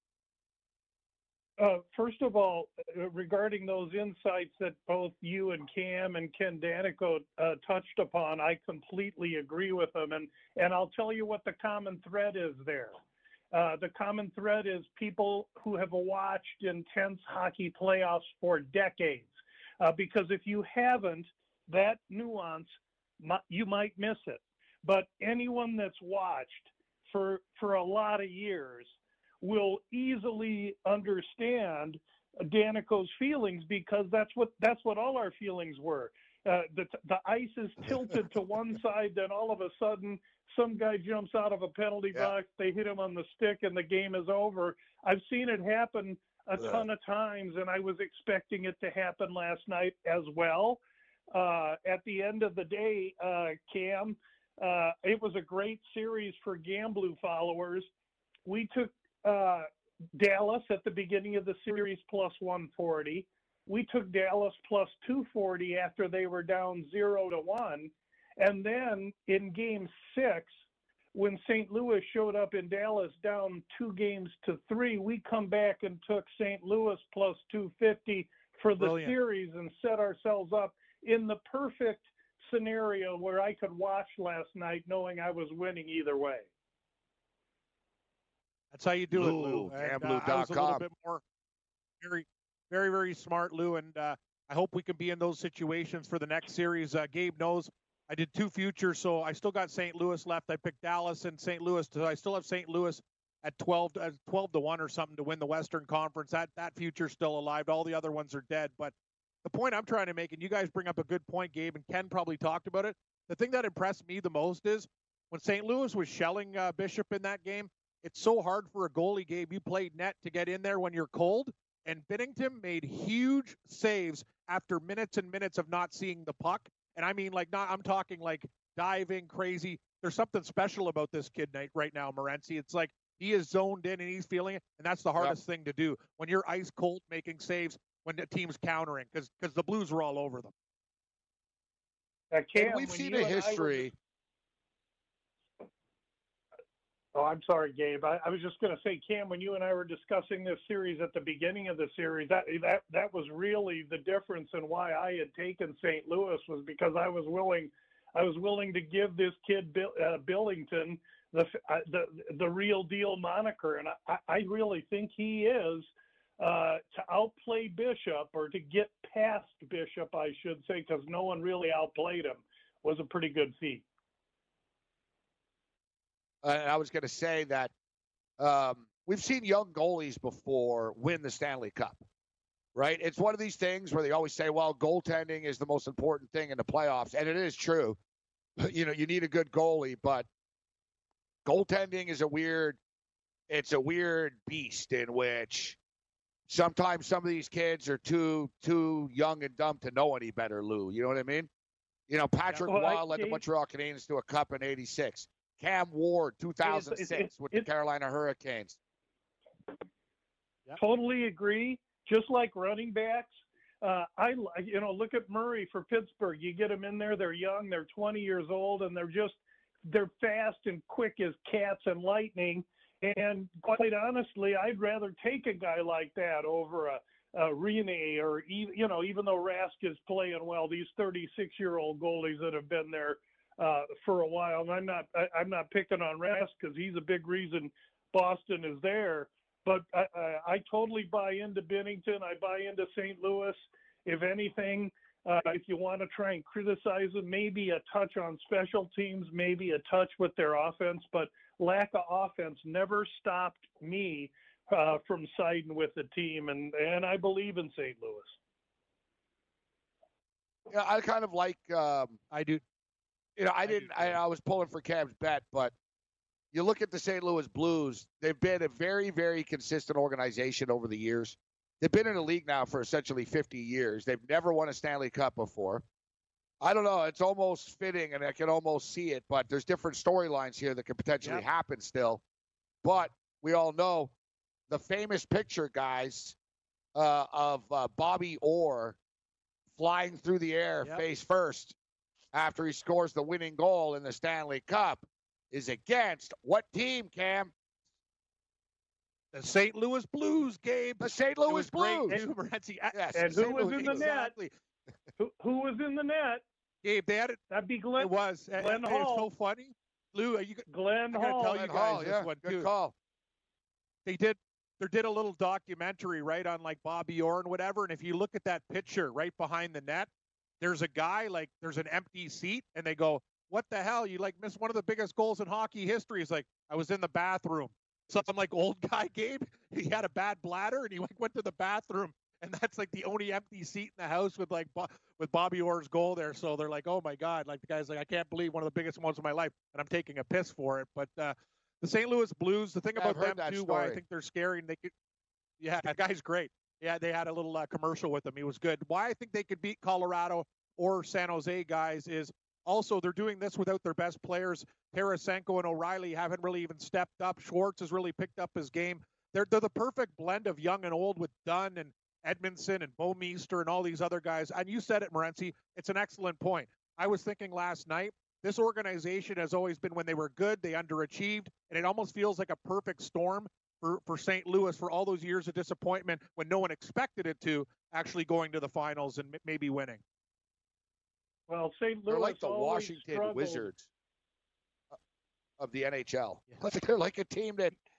Uh, first of all, uh, regarding those insights that both you and Cam and Ken Danico uh, touched upon, I completely agree with them. And, and I'll tell you what the common thread is there. Uh, the common thread is people who have watched intense hockey playoffs for decades. Uh, because if you haven't, that nuance, you might miss it. But anyone that's watched for for a lot of years will easily understand Danico's feelings, because that's what that's what all our feelings were. Uh, the the ice is tilted to one side, then all of a sudden some guy jumps out of a penalty Yeah. box, they hit him on the stick, and the game is over. I've seen it happen a Yeah. ton of times, and I was expecting it to happen last night as well. Uh, at the end of the day, uh, Cam, uh, it was a great series for Gamblu followers. We took uh, Dallas at the beginning of the series plus one forty. We took Dallas plus two forty after they were down zero to one. And then in game six, when Saint Louis showed up in Dallas down two games to three, we come back and took Saint Louis plus two fifty for the Brilliant. series and set ourselves up in the perfect scenario where I could watch last night knowing I was winning either way. That's how you do Lou, it, Lou. And, uh, Gamblu I was a dot com. little bit more very, very, very smart, Lou, and uh, I hope we can be in those situations for the next series. Uh, Gabe knows I did two futures, so I still got Saint Louis left. I picked Dallas and Saint Louis, so I still have Saint Louis at twelve, uh, twelve to one or something to win the Western Conference. That that future's still alive. All the other ones are dead. But the point I'm trying to make, and you guys bring up a good point, Gabe, and Ken probably talked about it. The thing that impressed me the most is when Saint Louis was shelling uh, Bishop in that game, it's so hard for a goalie, Gabe. You played net to get in there when you're cold. And Binnington made huge saves after minutes and minutes of not seeing the puck. And I mean, like, not, I'm talking like diving crazy. There's something special about this kid right now, Morency. It's like he is zoned in and he's feeling it. And that's the hardest yep. thing to do when you're ice cold making saves when the team's countering, because because the Blues were all over them. Uh, Cam, we've seen a history. Oh, I'm sorry, Gabe. I, I was just going to say, Cam, when you and I were discussing this series at the beginning of the series, that that that was really the difference in why I had taken Saint Louis, was because I was willing, I was willing to give this kid Bill, uh, Billington the uh, the the real deal moniker, and I, I really think he is uh, to outplay Bishop, or to get past Bishop, I should say, because no one really outplayed him, was a pretty good feat. And I was going to say that um, we've seen young goalies before win the Stanley Cup, right? It's one of these things where they always say, well, goaltending is the most important thing in the playoffs. And it is true. You know, you need a good goalie, but goaltending is a weird, it's a weird beast in which sometimes some of these kids are too, too young and dumb to know any better, Lou. You know what I mean? You know, Patrick yeah, well, Waugh led the Montreal Canadiens to a cup in eighty-six. Cam Ward, two thousand six, it's, it's, with the it's, Carolina Hurricanes. Totally agree. Just like running backs, uh, I you know look at Murray for Pittsburgh. You get them in there; they're young, they're twenty years old, and they're just they're fast and quick as cats and lightning. And quite honestly, I'd rather take a guy like that over a, a Rene, or even, you know, even though Rask is playing well, these thirty-six-year-old goalies that have been there Uh, for a while, and I'm not I, I'm not picking on Rask because he's a big reason Boston is there. But I, I, I totally buy into Binnington. I buy into Saint Louis. If anything, uh, if you want to try and criticize them, maybe a touch on special teams, maybe a touch with their offense. But lack of offense never stopped me uh, from siding with the team, and and I believe in Saint Louis. Yeah, I kind of like um, I do. You know, I didn't. I, I was pulling for Cam's bet, but you look at the Saint Louis Blues. They've been a very, very consistent organization over the years. They've been in the league now for essentially fifty years. They've never won a Stanley Cup before. I don't know. It's almost fitting, and I can almost see it. But there's different storylines here that could potentially yep. happen still. But we all know the famous picture, guys, uh, of uh, Bobby Orr flying through the air yep. face first after he scores the winning goal in the Stanley Cup is against what team, Cam? The Saint Louis Blues, Gabe. The Saint Louis Blues. Yes, and who was in the exactly. net? Who, who was in the net? Gabe, they had it. That'd be Glenn. It was. Glenn it, Hall. It's so funny. Lou, are you, Glenn I Hall. gotta tell you Glenn guys Hall, this yeah. one, Good too. call. They did. They did a little documentary, right, on like Bobby Orr and whatever. And if you look at that picture right behind the net, there's a guy, like, there's an empty seat, and they go, what the hell? You, like, missed one of the biggest goals in hockey history. He's like, I was in the bathroom. So I'm like, old guy, Gabe, he had a bad bladder, and he like, went to the bathroom, and that's, like, the only empty seat in the house with, like, Bo- with Bobby Orr's goal there. So they're like, oh, my God. Like, the guy's like, I can't believe one of the biggest moments of my life, and I'm taking a piss for it. But uh, the Saint Louis Blues, the thing yeah, about them, too, story. why I think they're scary, and they could, yeah, that guy's great. Yeah, they had a little uh, commercial with him. He was good. Why I think they could beat Colorado or San Jose, guys, is also they're doing this without their best players. Tarasenko and O'Reilly haven't really even stepped up. Schwartz has really picked up his game. They're they're the perfect blend of young and old with Dunn and Edmondson and Bouwmeester and all these other guys. And you said it, Morency. It's an excellent point. I was thinking last night, this organization has always been, when they were good, they underachieved, and it almost feels like a perfect storm for, for Saint Louis for all those years of disappointment when no one expected it to, actually going to the finals and m- maybe winning. Well, Saint Louis They're like the always Washington struggled. Wizards of the N H L. Yeah. They're like a team that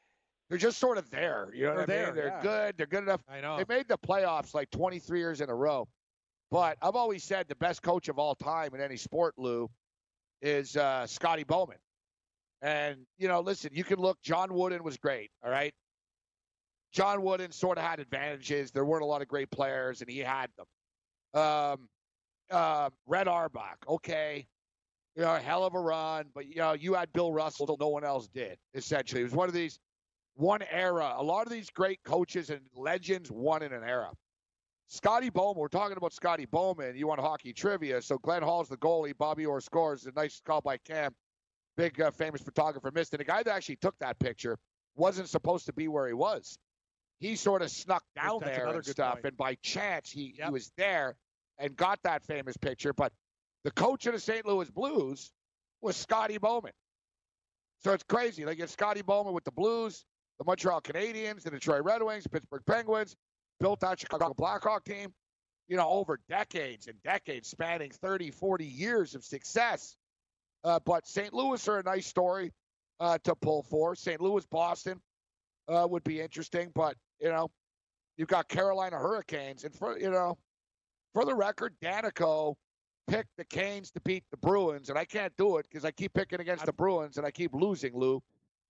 They're just sort of there. You know They're what I there, mean? They're yeah. good. They're good enough. I know. They made the playoffs like twenty-three years in a row. But I've always said the best coach of all time in any sport, Lou, is uh, Scotty Bowman. And, you know, listen, you can look, John Wooden was great, all right? John Wooden sort of had advantages. There weren't a lot of great players, and he had them. Um, uh, Red Auerbach, okay. You know, a hell of a run, but, you know, you had Bill Russell, no one else did, essentially. It was one of these, one era. A lot of these great coaches and legends won in an era. Scotty Bowman, we're talking about Scotty Bowman. You want hockey trivia. So Glenn Hall's the goalie. Bobby Orr scores. A nice call by Cam. Big uh, famous photographer missed it. The guy that actually took that picture wasn't supposed to be where he was. He sort of snuck down That's there and stuff. point. And by chance, he, Yep. he was there and got that famous picture. But the coach of the Saint Louis Blues was Scotty Bowman. So it's crazy. Like, it's Scotty Bowman with the Blues, the Montreal Canadiens, the Detroit Red Wings, Pittsburgh Penguins, built that Chicago Blackhawk team, you know, over decades and decades, spanning thirty, forty years of success. Uh, but Saint Louis are a nice story uh, to pull for. Saint Louis, Boston uh, would be interesting. But, you know, you've got Carolina Hurricanes. And, for you know, for the record, Danico picked the Canes to beat the Bruins. And I can't do it because I keep picking against the Bruins and I keep losing, Lou.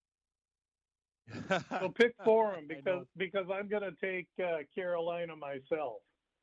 So pick for him because because I'm going to take uh, Carolina myself.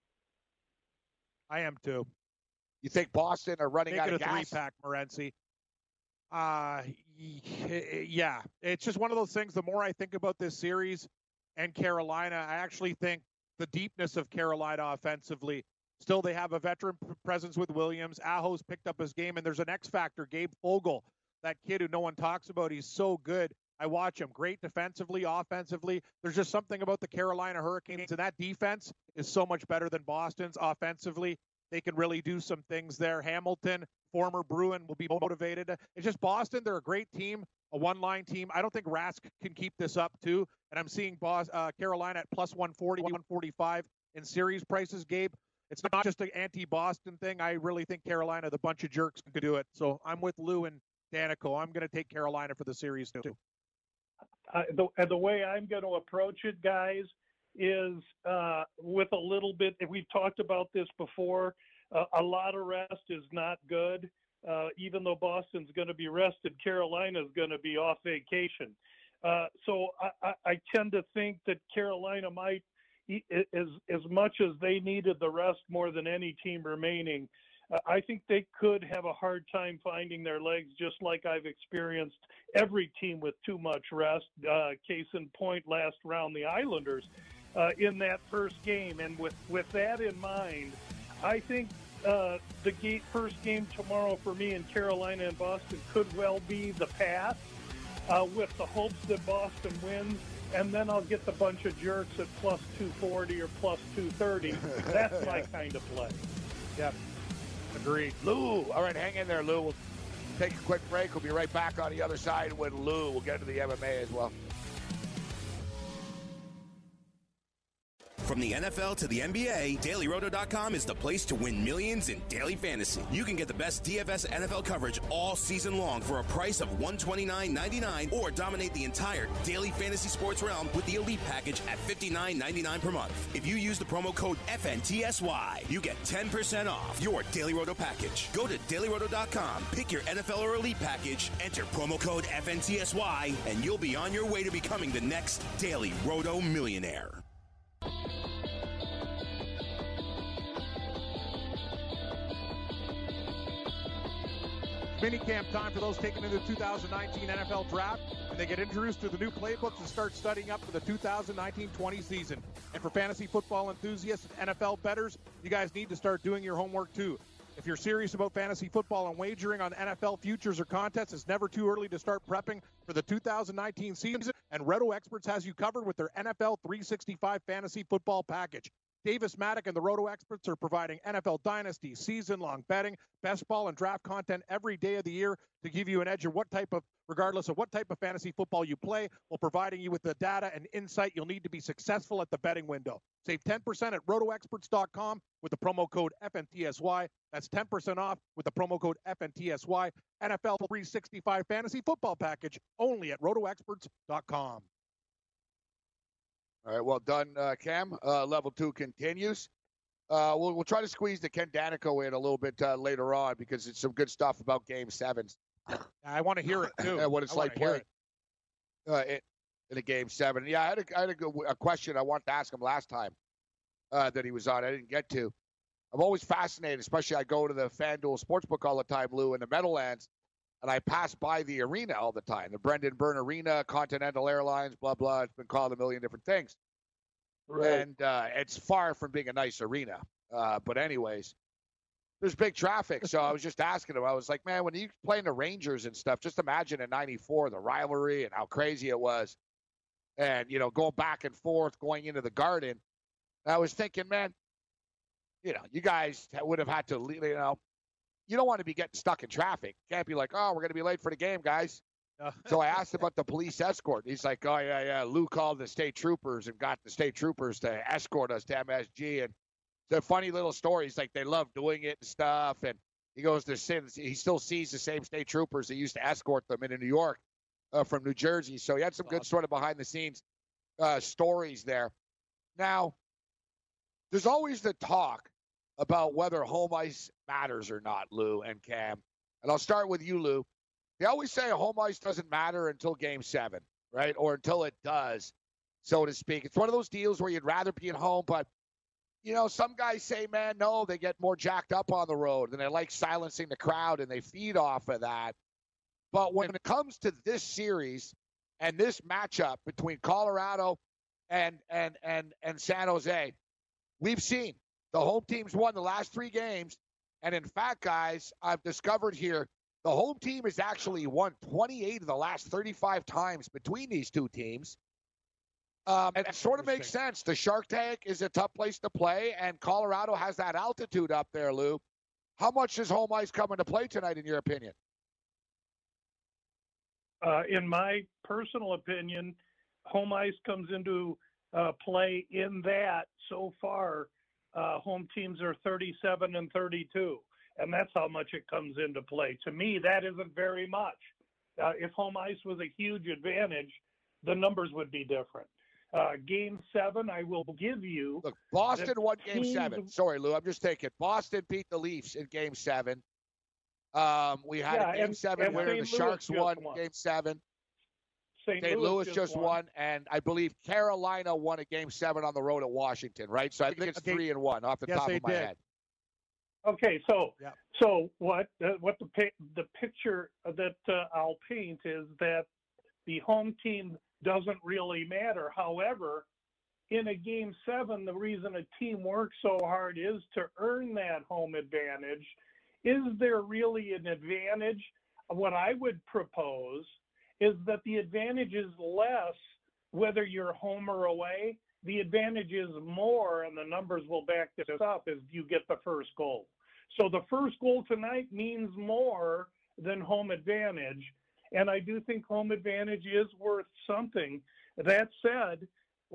I am too. You think Boston are running Make out it of a gas? three-pack, Morency. Uh, y- yeah, it's just one of those things. The more I think about this series and Carolina, I actually think the deepness of Carolina offensively. Still, they have a veteran p- presence with Williams. Aho's picked up his game, and there's an X factor, Gabe Fogle, that kid who no one talks about. He's so good. I watch him. Great defensively, offensively. There's just something about the Carolina Hurricanes, and that defense is so much better than Boston's offensively. They can really do some things there. Hamilton, former Bruin, will be motivated. It's just Boston. They're a great team, a one-line team. I don't think Rask can keep this up, too. And I'm seeing Bos- uh, Carolina at plus one forty, one forty-five in series prices, Gabe. It's not just an anti-Boston thing. I really think Carolina, the bunch of jerks, could do it. So I'm with Lou and Danico. I'm going to take Carolina for the series, too. Uh, the, and the way I'm going to approach it, guys, is uh, with a little bit, we've talked about this before, uh, a lot of rest is not good. Uh, even though Boston's going to be rested, Carolina's going to be off vacation. Uh, so I, I, I tend to think that Carolina might, as, as much as they needed the rest more than any team remaining, Uh, I think they could have a hard time finding their legs, just like I've experienced every team with too much rest. Uh, case in point, last round, the Islanders uh, in that first game. And with, with that in mind, I think uh, the gate, first game tomorrow for me in Carolina and Boston could well be the pass uh, with the hopes that Boston wins. And then I'll get the bunch of jerks at plus two forty or plus two thirty. That's my kind of play. Yep. Agreed. Lou. All right, hang in there, Lou. We'll take a quick break. We'll be right back on the other side with Lou. We'll get into the M M A as well. From the N F L to the N B A, Daily Roto dot com is the place to win millions in daily fantasy. You can get the best D F S N F L coverage all season long for a price of one hundred twenty-nine ninety-nine, or dominate the entire daily fantasy sports realm with the Elite package at fifty-nine ninety-nine per month. If you use the promo code F N T S Y, you get ten percent off your Daily Roto package. Go to Daily Roto dot com, pick your N F L or Elite package, enter promo code F N T S Y, and you'll be on your way to becoming the next Daily Roto millionaire. Minicamp time for those taking into the two thousand nineteen N F L Draft, and they get introduced to the new playbooks and start studying up for the two thousand nineteen twenty season. And for fantasy football enthusiasts and N F L bettors, you guys need to start doing your homework too. If you're serious about fantasy football and wagering on N F L futures or contests, it's never too early to start prepping for the two thousand nineteen season, and Roto Experts has you covered with their N F L three sixty-five fantasy football package. Davis Maddock and the Roto Experts are providing N F L Dynasty, season-long betting, best ball, and draft content every day of the year to give you an edge of what type of, regardless of what type of fantasy football you play, while providing you with the data and insight you'll need to be successful at the betting window. Save ten percent at roto experts dot com with the promo code F N T S Y. That's ten percent off with the promo code F N T S Y. N F L three sixty-five fantasy football package only at roto experts dot com. All right, well done, uh, Cam. Uh, level two continues. Uh, we'll, we'll try to squeeze the Ken Danico in a little bit uh, later on because it's some good stuff about Game Sevens. I want to hear it too. And what it's I like playing uh, in, in a Game Seven. Yeah, I had a, I had a, good, a question I wanted to ask him last time uh, that he was on. I didn't get to. I'm always fascinated, especially I go to the FanDuel Sportsbook all the time, Lou, in the Meadowlands, and I pass by the arena all the time, the Brendan Byrne Arena, Continental Airlines, blah, blah. It's been called a million different things. Right. And uh, it's far from being a nice arena. Uh, but anyways, there's big traffic. So I was just asking him, I was like, man, when you playing the Rangers and stuff, just imagine in ninety-four, the rivalry and how crazy it was. And, you know, going back and forth, going into the Garden. And I was thinking, man, you know, you guys would have had to, you know, you don't want to be getting stuck in traffic. Can't be like, oh, we're going to be late for the game, guys. So I asked about the police escort. He's like, oh, yeah, yeah. Lou called the state troopers and got the state troopers to escort us to M S G. And it's a funny little story. He's like, they love doing it and stuff. And he goes to sins. He still sees the same state troopers that used to escort them into New York uh, from New Jersey. So he had some good sort of behind the scenes uh, stories there. Now, there's always the talk about whether home ice matters or not, Lou and Cam. And I'll start with you, Lou. They always say home ice doesn't matter until game seven, right? Or until it does, so to speak. It's one of those deals where you'd rather be at home, but, you know, some guys say, man, no, they get more jacked up on the road, and they like silencing the crowd, and they feed off of that. But when it comes to this series and this matchup between Colorado and and and and San Jose, we've seen the home teams won the last three games. And in fact, guys, I've discovered here, the home team has actually won twenty-eight of the last thirty-five times between these two teams. Um, and it sort of makes sense. The Shark Tank is a tough place to play, and Colorado has that altitude up there, Lou. How much does home ice come into play tonight, in your opinion? Uh, in my personal opinion, home ice comes into uh, play in that so far uh, home teams are thirty-seven and thirty-two. And that's how much it comes into play. To me, that isn't very much. Uh, if home ice was a huge advantage, the numbers would be different. Uh, game seven, I will give you. Look, Boston won game seven. Sorry, Lou, I'm just taking. Boston beat the Leafs in game seven. Um, we had yeah, a game and, seven and where Saint the Louis Sharks won, won game seven. Saint Saint Louis, Louis just, just won. won, and I believe Carolina won a game seven on the road at Washington, right? So I think it's Okay. three and one off the Yes, top they of my did. head. Okay, so Yeah. so what uh, what the pi- the picture that uh, I'll paint is that the home team doesn't really matter. However, in a game seven, the reason a team works so hard is to earn that home advantage. Is there really an advantage? What I would propose is that the advantage is less whether you're home or away. The advantage is more, and the numbers will back this up, is you get the first goal. So the first goal tonight means more than home advantage, and I do think home advantage is worth something. That said,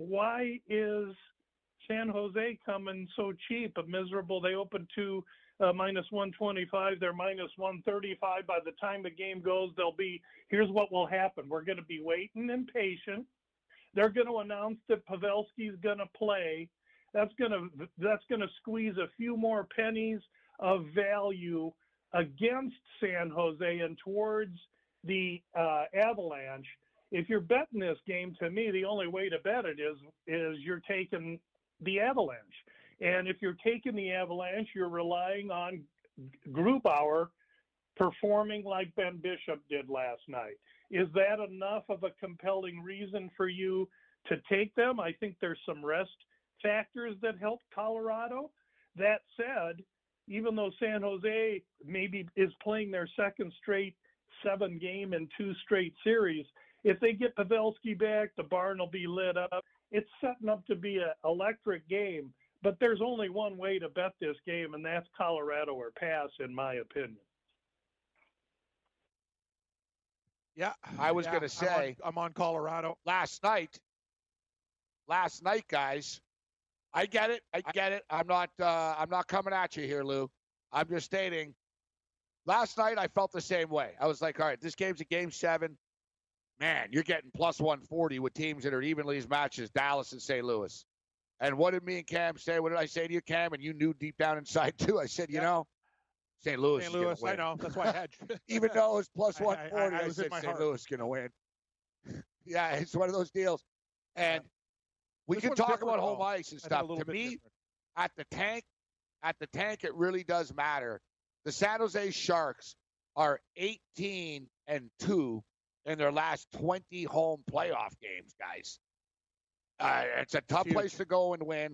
why is San Jose coming so cheap, a miserable? They opened to uh, minus one twenty-five. They're minus one thirty-five. By the time the game goes, they'll be, here's what will happen. We're going to be waiting and patient. They're going to announce that Pavelski's going to play. That's going to that's going to squeeze a few more pennies of value against San Jose and towards the uh, Avalanche. If you're betting this game, to me, the only way to bet it is is you're taking the Avalanche. And if you're taking the Avalanche, you're relying on Grubauer performing like Ben Bishop did last night. Is that enough of a compelling reason for you to take them? I think there's some rest factors that help Colorado. That said, even though San Jose maybe is playing their second straight seven game and two straight series, if they get Pavelski back, the barn will be lit up. It's setting up to be an electric game, but there's only one way to bet this game, and that's Colorado or pass, in my opinion. Yeah, I was yeah, going to say, I'm on, I'm on Colorado. last night, last night, guys, I get it. I get it. I'm not, uh, I'm not coming at you here, Lou. I'm just stating, last night I felt the same way. I was like, all right, this game's a game seven. man, you're getting plus one forty with teams that are evenly as matched as Dallas and Saint Louis. And what did me and Cam say? What did I say to you, Cam? And you knew deep down inside, too. I said, you yeah. know, Saint Louis Saint is Louis, win. I know. That's why I hedged. Even though it's plus one forty, I, I, I, I said Saint heart. Louis is going to win. Yeah, it's one of those deals. And yeah. we this can talk about home though. ice and stuff. To me, different. at the tank, at the tank, it really does matter. The San Jose Sharks are eighteen and two in their last twenty home playoff games, guys. Uh, it's a tough place to go and win.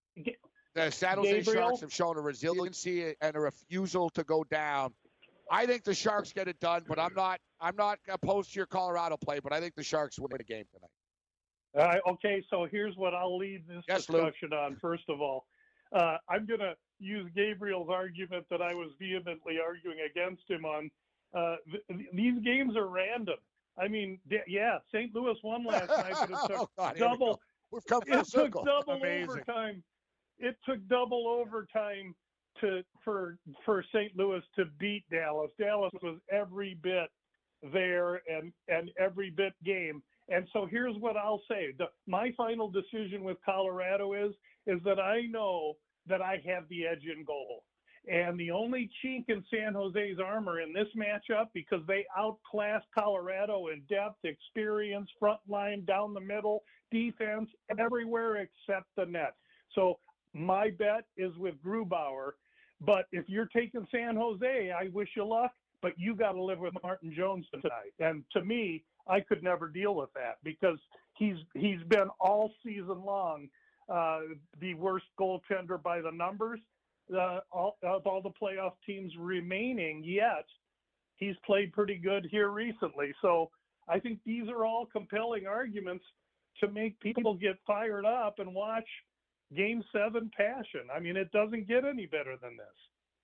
The San Jose Gabriel? Sharks have shown a resiliency and a refusal to go down. I think the Sharks get it done, but I'm not. I'm not opposed to your Colorado play, but I think the Sharks win the game tonight. Uh, okay, so here's what I'll lead this yes, discussion Luke. on. First of all, uh, I'm going to use Gabriel's argument that I was vehemently arguing against him on. Uh, th- these games are random. I mean, d- yeah, Saint Louis won last night, but it took oh, God, double. We We've come full it circle. took double Amazing. overtime. It took double overtime to for for Saint Louis to beat Dallas. Dallas was every bit there and and every bit game. And so here's what I'll say: the, my final decision with Colorado is is that I know that I have the edge in goal. And the only chink in San Jose's armor in this matchup, because they outclassed Colorado in depth, experience, front line, down the middle, defense, everywhere except the net. So my bet is with Grubauer. But if you're taking San Jose, I wish you luck, but you got to live with Martin Jones tonight. And to me, I could never deal with that because he's he's been all season long uh, the worst goaltender by the numbers. Uh, all, of all the playoff teams remaining, yet he's played pretty good here recently. So I think these are all compelling arguments to make people get fired up and watch Game seven passion. I mean, it doesn't get any better than this.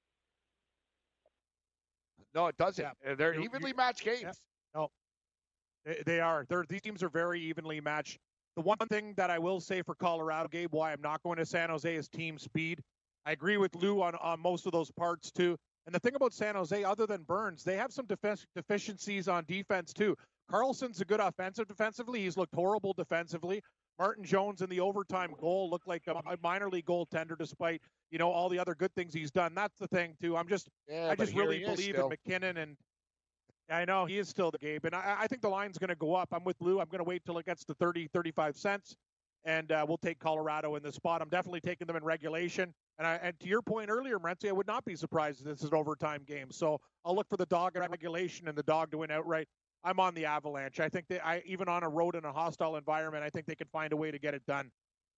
No, it doesn't. Yeah. They're You- evenly you- matched games. Yeah. No, they, they are. They're, these teams are very evenly matched. The one thing that I will say for Colorado, Gabe, why I'm not going to San Jose is team speed. I agree with Lou on, on most of those parts, too. And the thing about San Jose, other than Burns, they have some def- deficiencies on defense, too. Carlson's a good offensive defensively. He's looked horrible defensively. Martin Jones in the overtime goal looked like a, a minor league goaltender despite, you know, all the other good things he's done. That's the thing, too. I'm just, Yeah, I but just here really he is believe still. in McKinnon. And I know he is still the Gabe. And I, I think the line's going to go up. I'm with Lou. I'm going to wait till it gets to thirty, thirty-five cents. And uh, we'll take Colorado in this spot. I'm definitely taking them in regulation. And, I, and to your point earlier, Morency, I would not be surprised if this is an overtime game. So I'll look for the dog in regulation and the dog to win outright. I'm on the Avalanche. I think they, I even on a road in a hostile environment, I think they can find a way to get it done.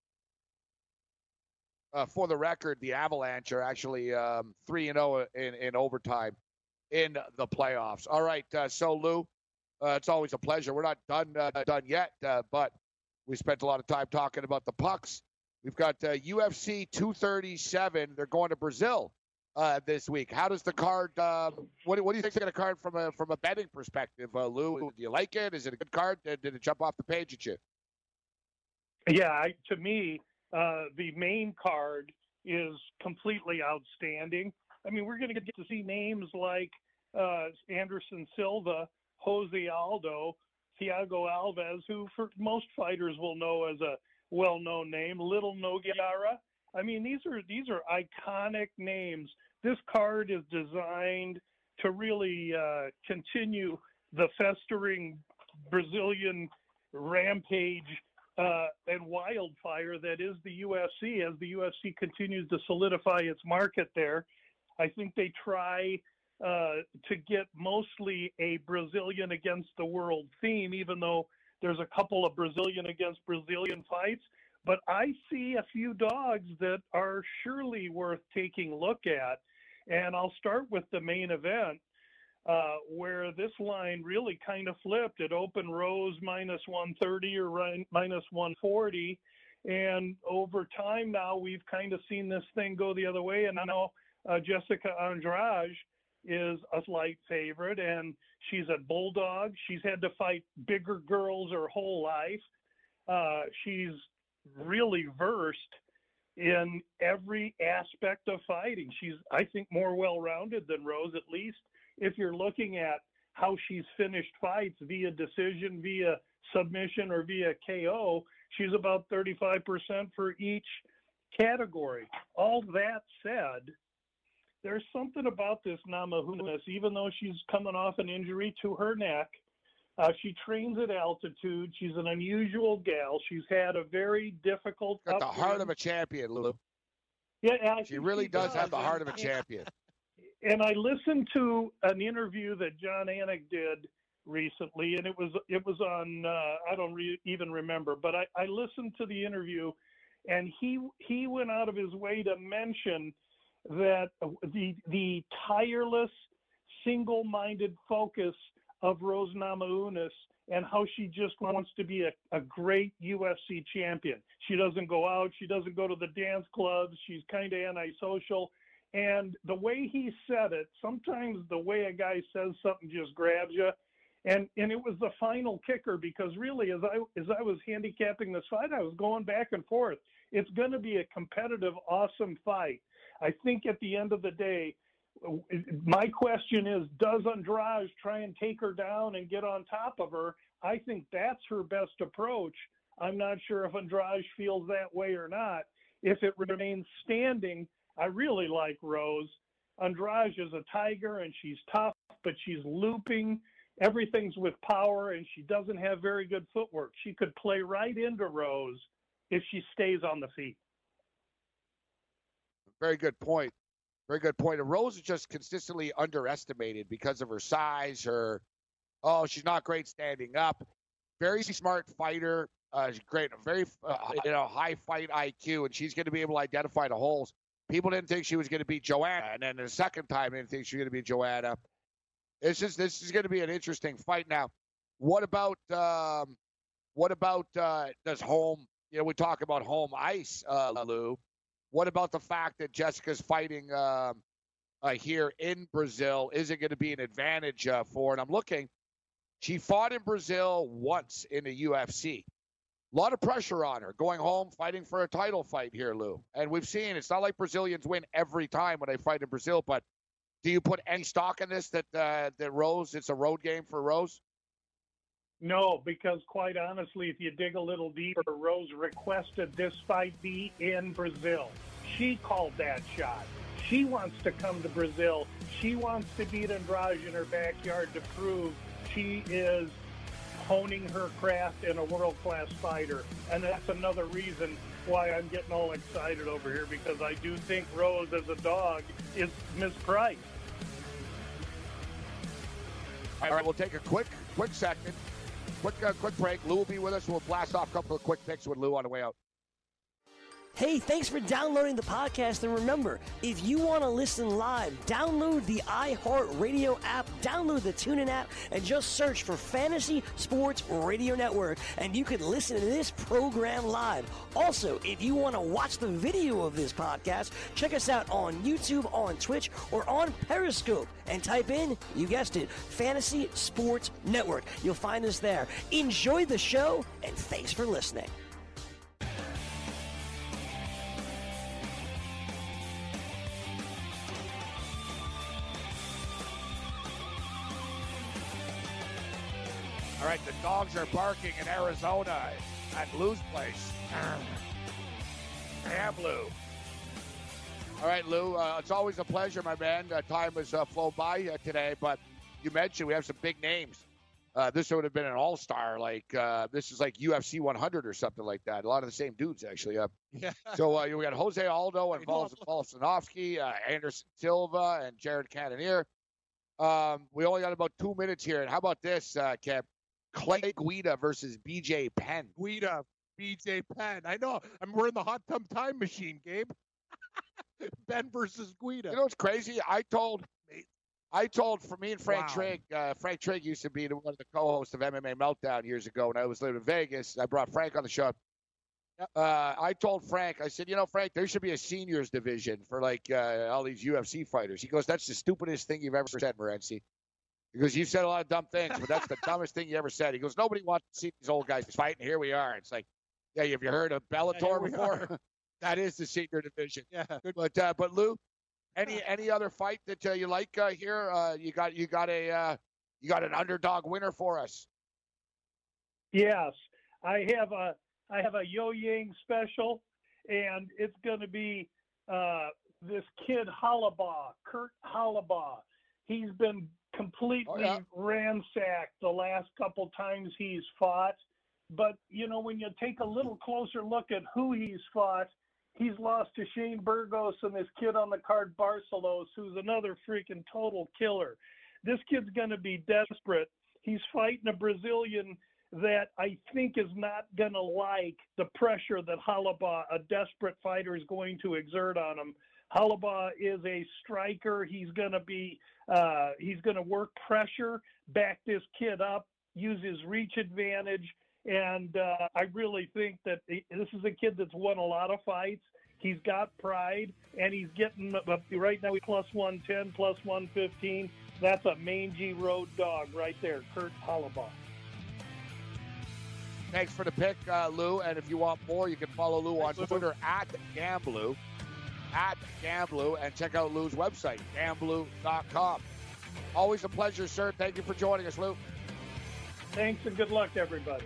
Uh, for the record, the Avalanche are actually um, three and zero in in overtime in the playoffs. All right, uh, so Lou, uh, it's always a pleasure. We're not done uh, done yet, uh, but we spent a lot of time talking about the pucks. We've got uh, U F C two thirty-seven. They're going to Brazil uh, this week. How does the card? Um, what, do, what do you think of the card from a from a betting perspective, uh, Lou? Do you like it? Is it a good card? Did, did it jump off the page at you? Yeah, I, to me, uh, the main card is completely outstanding. I mean, we're going to get to see names like uh, Anderson Silva, Jose Aldo, Thiago Alves, who for most fighters will know as a well-known name, Little Nogueira. I mean, these are these are iconic names. This card is designed to really uh, continue the festering Brazilian rampage uh, and wildfire that is the U F C as the U F C continues to solidify its market there. I think they try uh, to get mostly a Brazilian against the world theme, even though there's a couple of Brazilian against Brazilian fights. But I see a few dogs that are surely worth taking a look at. And I'll start with the main event, uh, where this line really kind of flipped. It opened Rose minus one thirty or right, minus one forty. And over time now, we've kind of seen this thing go the other way. And I know uh, Jessica Andrade is a slight favorite, and she's a bulldog. She's had to fight bigger girls her whole life. Uh, she's really versed in every aspect of fighting. She's, I think, more well-rounded than Rose, at least if you're looking at how she's finished fights via decision, via submission, or via K O, she's about thirty-five percent for each category. All that said, there's something about this Namajunas, even though she's coming off an injury to her neck. Uh, she trains at altitude. She's an unusual gal. She's had a very difficult. Got the upbringing. heart of a champion, Lou. Yeah, I she think really she does, does have the heart and, of a champion. And I listened to an interview that John Anik did recently, and it was it was on uh, I don't re- even remember, but I, I listened to the interview, and he he went out of his way to mention that the the tireless, single-minded focus of Rose Namajunas and how she just wants to be a, a great U F C champion. She doesn't go out. She doesn't go to the dance clubs. She's kind of antisocial. And the way he said it, sometimes the way a guy says something just grabs you. And and it was the final kicker, because really, as I as I was handicapping this fight, I was going back and forth. It's going to be a competitive, awesome fight. I think at the end of the day, my question is, does Andrade try and take her down and get on top of her? I think that's her best approach. I'm not sure if Andrade feels that way or not. If it remains standing, I really like Rose. Andrade is a tiger, and she's tough, but she's looping. Everything's with power, and she doesn't have very good footwork. She could play right into Rose if she stays on the feet. Very good point. Very good point. And Rose is just consistently underestimated because of her size, her, oh, she's not great standing up. Very smart fighter. Uh, she's great, very, uh, you know, high fight I Q, and she's going to be able to identify the holes. People didn't think she was going to beat Joanna, and then the second time, they didn't think she was going to beat Joanna. It's just, this is going to be an interesting fight. Now, what about, um, what about uh, does home, you know, we talk about home ice, uh, Lou. What about the fact that Jessica's fighting um, uh, here in Brazil? Is it going to be an advantage uh, for her? And I'm looking, she fought in Brazil once in the U F C. A lot of pressure on her, going home, fighting for a title fight here, Lou. And we've seen, it's not like Brazilians win every time when they fight in Brazil, but do you put any stock in this, that, uh, that Rose, it's a road game for Rose? No, because quite honestly, if you dig a little deeper, Rose requested this fight be in Brazil. She called that shot. She wants to come to Brazil. She wants to beat Andrade in her backyard to prove she is honing her craft and a world-class fighter. And that's another reason why I'm getting all excited over here, because I do think Rose as a dog is mispriced. All right, we'll take a quick, quick second. Quick, uh, quick break. Lou will be with us. We'll blast off a couple of quick picks with Lou on the way out. Hey, thanks for downloading the podcast. And remember, if you want to listen live, download the iHeartRadio app, download the TuneIn app, and just search for Fantasy Sports Radio Network, and you can listen to this program live. Also, if you want to watch the video of this podcast, check us out on YouTube, on Twitch, or on Periscope, and type in, you guessed it, Fantasy Sports Network. You'll find us there. Enjoy the show, and thanks for listening. All right, the dogs are barking in Arizona at Lou's place. Damn, Lou. All right, Lou, uh, it's always a pleasure, my man. Uh, time has uh, flown by uh, today, but you mentioned we have some big names. Uh, this would have been an all-star. Like uh, this is like U F C one hundred or something like that. A lot of the same dudes, actually. Uh, yeah. So uh, we got Jose Aldo and Vol- Volkanovski, uh, Anderson Silva, and Jared Cannonier. Um, we only got about two minutes here. And how about this, uh, Kev? Clay Guida versus B J Penn. Guida, B J Penn. I know. I'm we're in the hot tub time machine, Gabe. Ben versus Guida. You know what's crazy? I told, I told for me and Frank Wow. Trigg. Uh, Frank Trigg used to be the, one of the co-hosts of M M A Meltdown years ago when I was living in Vegas. I brought Frank on the show. Uh, I told Frank, I said, you know, Frank, there should be a seniors division for like uh, all these U F C fighters. He goes, that's the stupidest thing you've ever said, Morency. Because you've said a lot of dumb things, but that's the dumbest thing you ever said. He goes, nobody wants to see these old guys fight, and here we are. It's like, yeah, have you heard of Bellator yeah, before? That is the senior division. Yeah. But uh, but Lou, any any other fight that uh, you like uh, here? Uh, you got you got a uh, You got an underdog winner for us. Yes, I have a I have a Yo Yang special, and it's going to be uh, this kid Halabaugh, Kurt Halabaugh. He's been completely oh, yeah. ransacked the last couple times he's fought. But, you know, when you take a little closer look at who he's fought, he's lost to Shane Burgos and this kid on the card, Barcelos, who's another freaking total killer. This kid's going to be desperate. He's fighting a Brazilian that I think is not going to like the pressure that Halabaugh, a desperate fighter, is going to exert on him. Halabaugh is a striker. He's going to be, uh, he's going to work pressure, back this kid up, use his reach advantage. And uh, I really think that he, this is a kid that's won a lot of fights. He's got pride, and he's getting up right now. He's plus one ten, plus one fifteen. That's a mangy road dog right there, Kurt Halabaugh. Thanks for the pick, uh, Lou. And if you want more, you can follow Lou on Twitter at Gamblou, at Gamblou, and check out Lou's website, gamblou dot com. Always a pleasure, sir. Thank you for joining us, Lou. Thanks, and good luck to everybody.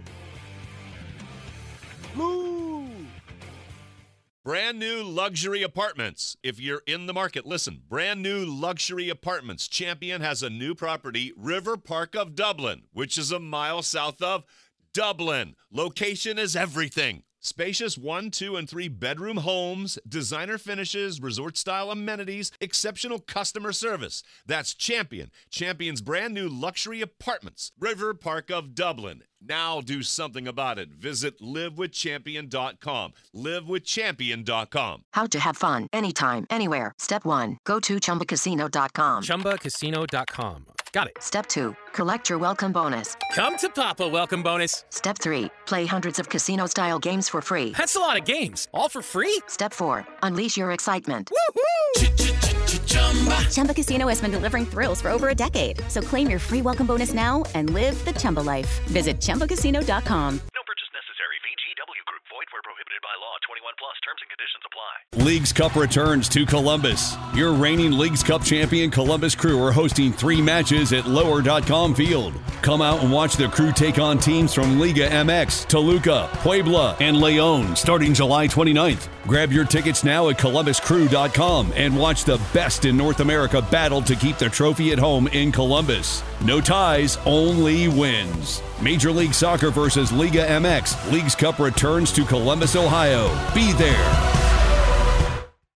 Lou! Brand new luxury apartments. If you're in the market, listen. Brand new luxury apartments. Champion has a new property, River Park of Dublin, which is a mile south of Dublin. Location is everything. Spacious one, two, and three bedroom homes, designer finishes, resort-style amenities, exceptional customer service. That's Champion. Champion's brand new luxury apartments, River Park of Dublin. Now do something about it. Visit live with champion dot com. live with champion dot com. How to have fun anytime, anywhere. Step one, go to chumba casino dot com. chumba casino dot com. Got it. Step two, collect your welcome bonus. Come to Papa welcome bonus. Step three, play hundreds of casino-style games for free. That's a lot of games, all for free? Step four, unleash your excitement. Chumba. Chumba Casino has been delivering thrills for over a decade. So claim your free welcome bonus now and live the Chumba life. Visit chumba casino dot com. No purchase necessary. V G W Group. Void where prohibited by law. twenty-one plus. Terms and conditions apply. Leagues Cup returns to Columbus. Your reigning Leagues Cup champion Columbus Crew are hosting three matches at lower dot com field. Come out and watch the Crew take on teams from Liga M X, Toluca, Puebla, and Leon starting July twenty-ninth. Grab your tickets now at columbus crew dot com and watch the best in North America battle to keep the trophy at home in Columbus. No ties, only wins. Major League Soccer versus Liga M X. Leagues Cup returns to Columbus, Ohio. Be there.